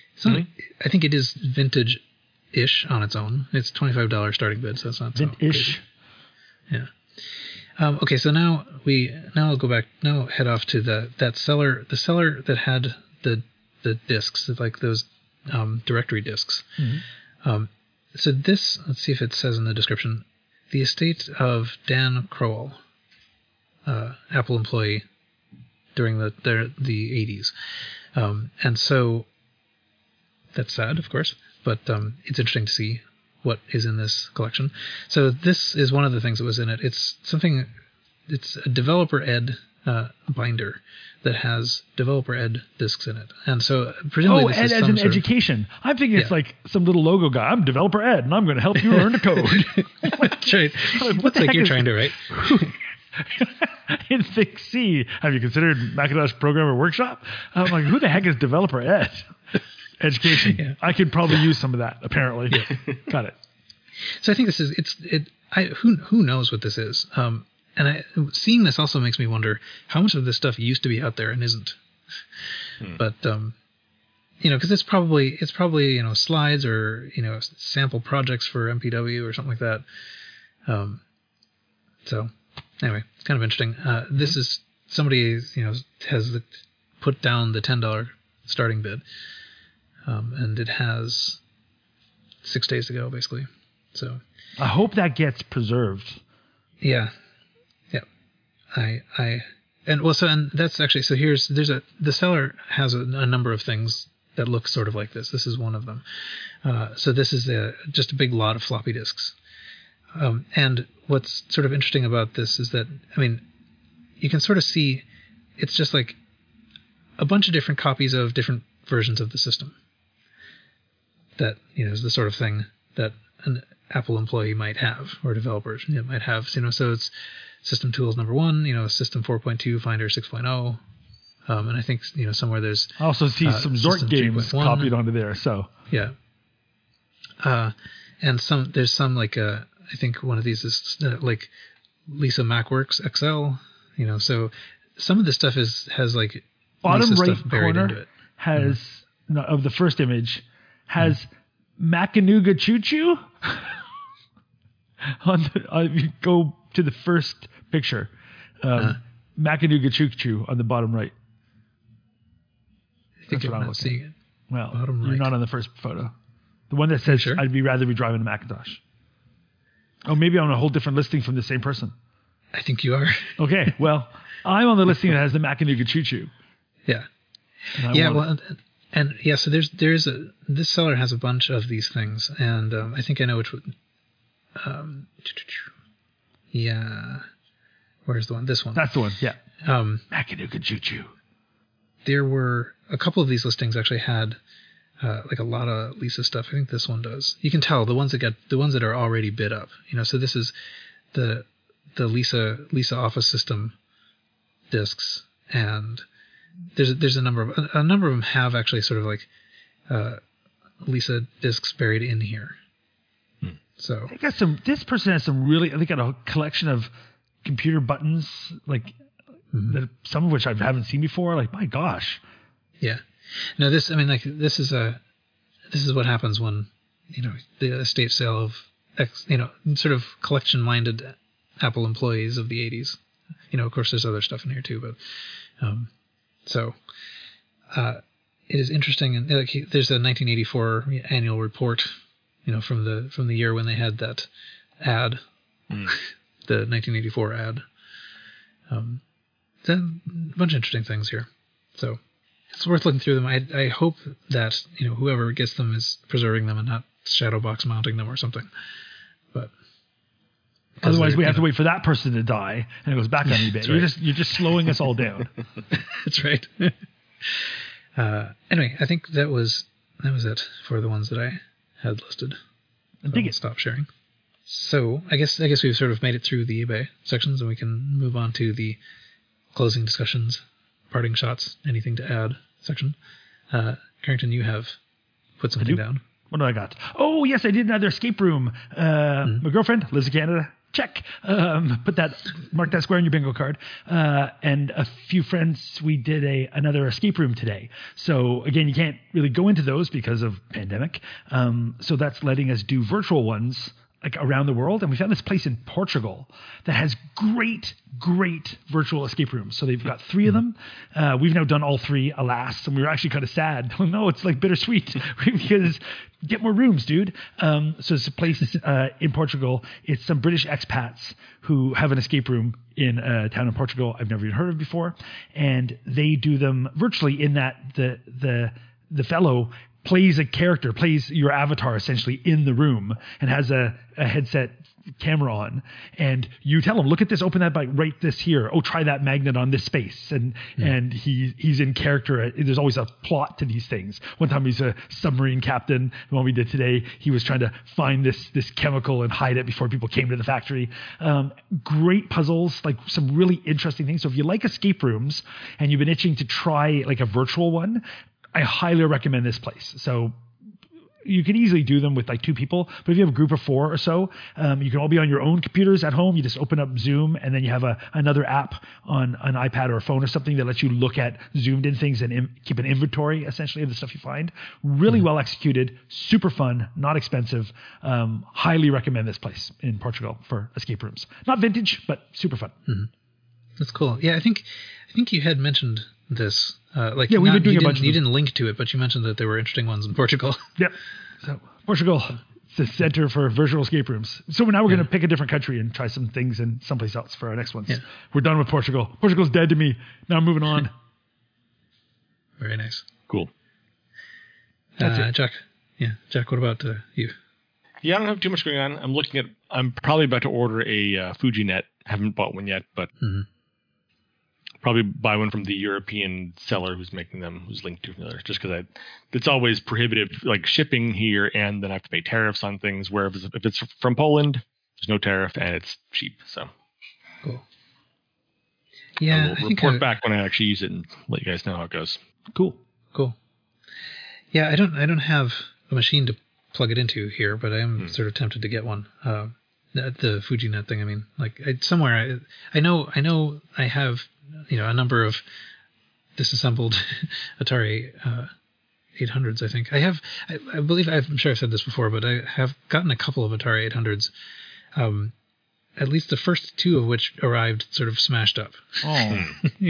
I think it is vintage-ish on its own. It's $25 starting bid, so it's not vintage. Yeah. Okay, so now I'll go back. Now head off to the seller that had the discs, like those directory discs. Mm-hmm. So this, let's see if it says in the description, the estate of Dan Crowell, Apple employee during the 80s, and so that's sad, of course, but it's interesting to see what is in this collection. So this is one of the things that was in it. It's a developer ed binder that has developer ed discs in it. And so presumably this Ed is as some an sort of- education. I'm thinking it's Yeah. like some little logo guy. I'm developer Ed, and I'm going to help you learn to code. That's right. What Looks the like heck you're is- trying to write. In Thick C, have you considered Macintosh Programmer Workshop? I'm like, who the heck is developer Ed? Education. Yeah. I could probably use some of that. Apparently, got it. So I think this is who knows what this is. Seeing this also makes me wonder how much of this stuff used to be out there and isn't. But because it's probably slides or sample projects for MPW or something like that. So anyway, it's kind of interesting. This is somebody has put down the $10 starting bid, and it has 6 days to go basically. So I hope that gets preserved. yeah. And that's actually, so the seller has a number of things that look sort of like this. This is one of them. So this is just a big lot of floppy disks. And what's sort of interesting about this is that, you can sort of see it's just like a bunch of different copies of different versions of the system. That, is the sort of thing that an Apple employee might have, or developers might have. So it's System Tools number 1, System 4.2, Finder 6.0. And I think, somewhere there's... I also see some Zork System games 3.1. copied onto there. So Yeah. And there's some I think one of these is like Lisa MacWorks XL, so some of this stuff has like bottom Lisa right stuff buried into corner it. has of the first image has Macanuga Choo Choo. You go to the first picture, Macanuga Choo Choo on the bottom right. I think That's what I'm I'm not looking seeing it. Well, Bottom you're right. not on the first photo. The one that says sure? I'd rather be driving a Macintosh. Oh, maybe I'm on a whole different listing from the same person. I think you are. Okay, well, I'm on the listing that has the Macanuga Choo Choo. Yeah. and I Yeah. want it. Well, and yeah. So this seller has a bunch of these things, and I think I know which one. Yeah. Where's the one? This one. That's the one. Yeah, Macanuga Choo Choo. There were a couple of these listings actually had like a lot of Lisa stuff. I think this one does. You can tell the ones that are already bid up. So this is the Lisa Office System discs, and there's a number of them have actually sort of like Lisa discs buried in here. So This person has some really. They got a collection of computer buttons, like that, some of which I haven't seen before. Like, my gosh. yeah, no, this is what happens when the estate sale of sort of collection minded Apple employees of the 80s. Of course, there's other stuff in here too, but it is interesting. And there's a 1984 annual report, from the year when they had that ad, the 1984 ad. A bunch of interesting things here, so it's worth looking through them. I hope that whoever gets them is preserving them and not shadow box mounting them or something. But Otherwise, we have to wait for that person to die, and it goes back on eBay. right. You're just slowing us all down. That's right. Anyway, I think that was it for the ones that I had listed. I dig I'll it. stop sharing. So I guess we've sort of made it through the eBay sections, and we can move on to the closing discussions, parting shots, anything to add section. Carrington, you have put something down. What do I got? Oh, yes, I did another escape room. My girlfriend lives in Canada. Check. Mark that square on your bingo card. And a few friends, we did another escape room today. So again, you can't really go into those because of pandemic. So that's letting us do virtual ones like around the world. And we found this place in Portugal that has great virtual escape rooms. So they've got 3 of them. We've now done all 3, alas, and we were actually kind of sad. Oh no, it's like bittersweet because get more rooms, dude. So it's a place in Portugal. It's some British expats who have an escape room in a town in Portugal I've never even heard of before. And they do them virtually in that the fellow plays a character, plays your avatar essentially in the room, and has a headset camera on, and you tell him, look at this, open that bike, write this here, oh, try that magnet on this space, and he's in character. There's always a plot to these things. One time he's a submarine captain. The one we did today, he was trying to find this chemical and hide it before people came to the factory. Great puzzles, like some really interesting things. So if you like escape rooms and you've been itching to try like a virtual one, I highly recommend this place. So you can easily do them with like 2 people, but if you have a group of 4 or so, you can all be on your own computers at home. You just open up Zoom, and then you have another app on an iPad or a phone or something that lets you look at zoomed in things and keep an inventory essentially of the stuff you find. Really well executed, super fun, not expensive. Highly recommend this place in Portugal for escape rooms. Not vintage, but super fun. That's cool. Yeah, I think you had mentioned this. We've been doing a bunch of them. You didn't link to it, but you mentioned that there were interesting ones in Portugal. Yep. So Portugal, it's the center for virtual escape rooms. So now we're going to pick a different country and try some things in someplace else for our next ones. Yeah. We're done with Portugal. Portugal's dead to me. Now I'm moving on. Very nice. Cool. That's it. Jack. Yeah, Jack. What about you? Yeah, I don't have too much going on. I'm probably about to order a FujiNet. Haven't bought one yet, but probably buy one from the European seller who's making them, who's linked to another, just because it's always prohibitive, like shipping here, and then I have to pay tariffs on things. Where if it's from Poland, there's no tariff and it's cheap. So cool. Yeah, I'll report back when I actually use it and let you guys know how it goes. Cool. Yeah, I don't have a machine to plug it into here, but I am sort of tempted to get one. The FujiNet thing. I mean, like I know I have a number of disassembled Atari 800s. I think I believe I'm sure I've said this before, but I have gotten a couple of Atari 800s. At least the first 2 of which arrived sort of smashed up. Oh,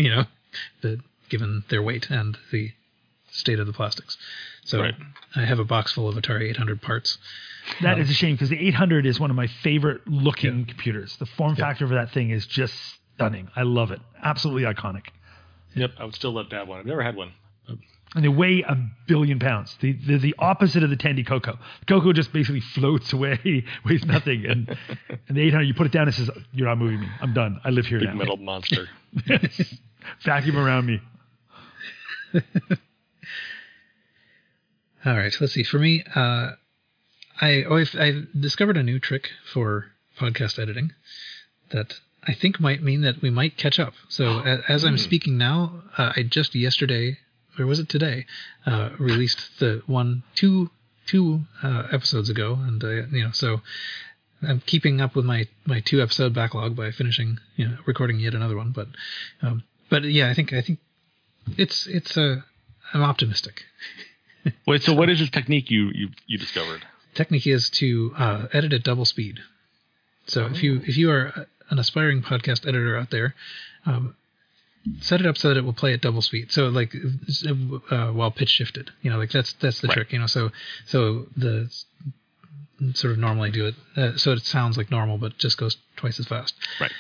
given their weight and the state of the plastics. So right. I have a box full of Atari 800 parts. That is a shame, because the 800 is one of my favorite looking computers. The form factor of that thing is just stunning. I love it. Absolutely iconic. Yep, I would still love to have one. I've never had one. And they weigh 1 billion pounds. They're the opposite of the Tandy Coco. Coco just basically floats away, weighs nothing. And the 800, you put it down and says, "You're not moving me. I'm done. I live here now." Big metal monster. Yes. Vacuum around me. All right, let's see. For me, I discovered a new trick for podcast editing that I think might mean that we might catch up. So as I'm speaking now, I just yesterday, or was it today, released the two episodes ago, and so I'm keeping up with my 2 episode backlog by finishing recording yet another one. But yeah, I think it's I'm optimistic. Wait, so what is this technique you discovered? Technique is to edit at double speed. So if you are an aspiring podcast editor out there, set it up so that it will play at double speed. So like while pitch shifted, that's the trick. So the sort of normally do it so it sounds like normal, but just goes twice as fast. Right.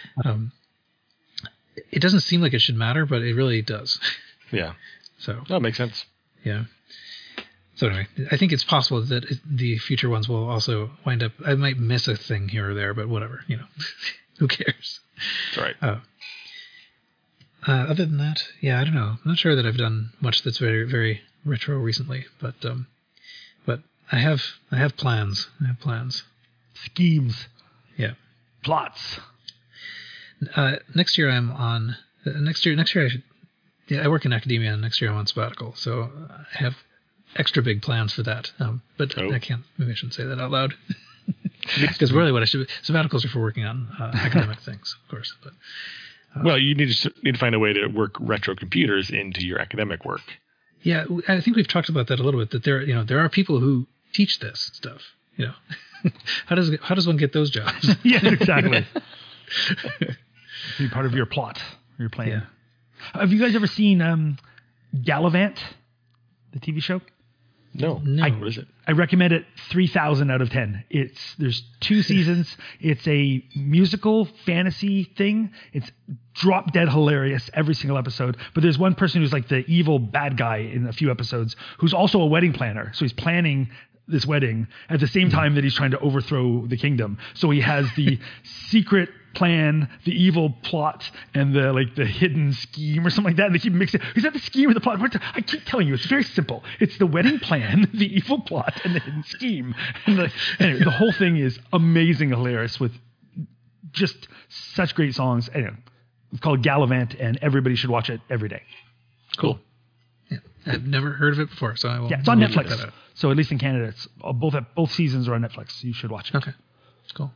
It doesn't seem like it should matter, but it really does. Yeah. So that makes sense. Yeah. So anyway, I think it's possible that the future ones will also wind up. I might miss a thing here or there, but whatever. Who cares? That's right. Other than that, yeah, I don't know. I'm not sure that I've done much that's very, very retro recently, but I have plans. Schemes. Yeah. Plots. Next year I'm on. Next year I should. Yeah, I work in academia, and next year I'm on sabbatical, so I have extra big plans for that. But I can't. Maybe I shouldn't say that out loud. Because really, what I should. Sabbaticals are for working on academic things, of course. But well, you need to find a way to work retro computers into your academic work. Yeah, I think we've talked about that a little bit. That there are people who teach this stuff. How does one get those jobs? Yes, exactly. Be part of your plot, your plan. Yeah. Have you guys ever seen Gallivant, the TV show? No. No. What is it? I recommend it 3,000 out of 10. There's 2 seasons. It's a musical fantasy thing. It's drop dead hilarious every single episode. But there's one person who's like the evil bad guy in a few episodes who's also a wedding planner. So he's planning this wedding at the same time that he's trying to overthrow the kingdom. So he has the secret plan, the evil plot, and the hidden scheme or something like that. And they keep mixing. Is that the scheme or the plot? I keep telling you, it's very simple. It's the wedding plan, the evil plot, and the hidden scheme. And anyway, the whole thing is amazing, hilarious with just such great songs. Anyway, it's called Gallivant, and everybody should watch it every day. Cool. Yeah. I've never heard of it before, so I will. Yeah, it's on I'll check Netflix. that out. So at least in Canada, it's both seasons are on Netflix. You should watch it. Okay, cool.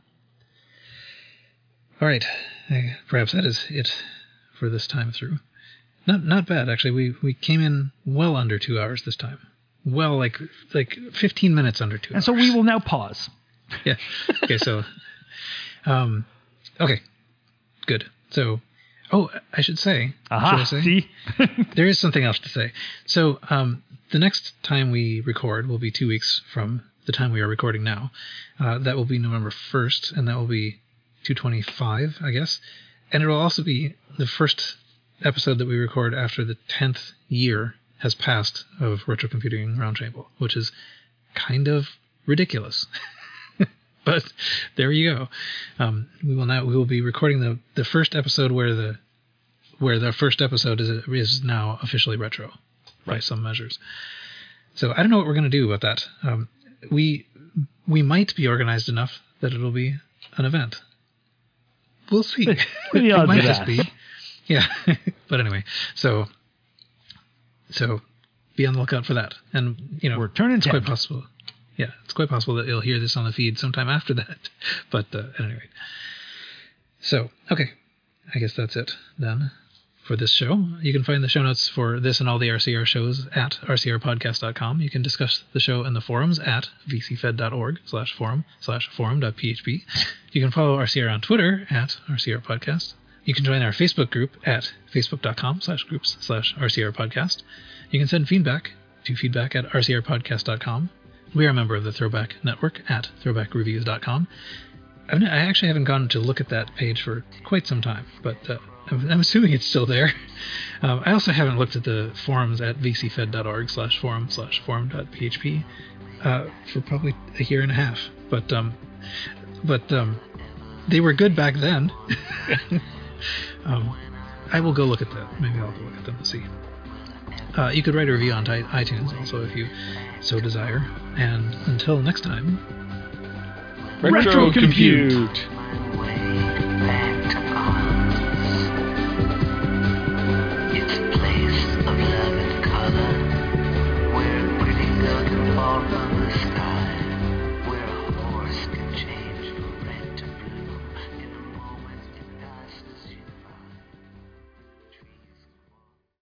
All right, perhaps that is it for this time through. Not bad actually. We came in well under 2 hours this time. Well, like 15 minutes under 2 hours. And so we will now pause. Yeah. Okay. So, okay, good. So, I should say. Aha. Should I say? See, There is something else to say. So, the next time we record will be 2 weeks from the time we are recording now. That will be November 1st, and that will be 225, I guess. And it will also be the first episode that we record after the 10th year has passed of Retro Computing Roundtable, which is kind of ridiculous. But there you go. We will be recording the first episode where the first episode is now officially retro by some measures. So I don't know what we're going to do about that. We might be organized enough that it'll be an event. We'll see. The It odds might of just that. be. Yeah. But anyway, so be on the lookout for that. And we're turning it's 10. quite possible. Yeah, it's quite possible that you'll hear this on the feed sometime after that. But at any rate. So, okay. I guess that's it then for this show. You can find the show notes for this and all the RCR shows at rcrpodcast.com. You can discuss the show in the forums at vcfed.org/forum/forum.php. You can follow RCR on Twitter at rcrpodcast. You can join our Facebook group at facebook.com/groups/rcrpodcast. You can send feedback to feedback@rcrpodcast.com. We are a member of the Throwback Network at throwbackreviews.com. I actually haven't gone to look at that page for quite some time, but I'm assuming it's still there. I also haven't looked at the forums at vcfed.org/forum/forum.php for probably a year and a half. But they were good back then. I will go look at that. Maybe I'll go look at them and see. You could write a review on iTunes also if you so desire. And until next time, Retro Compute.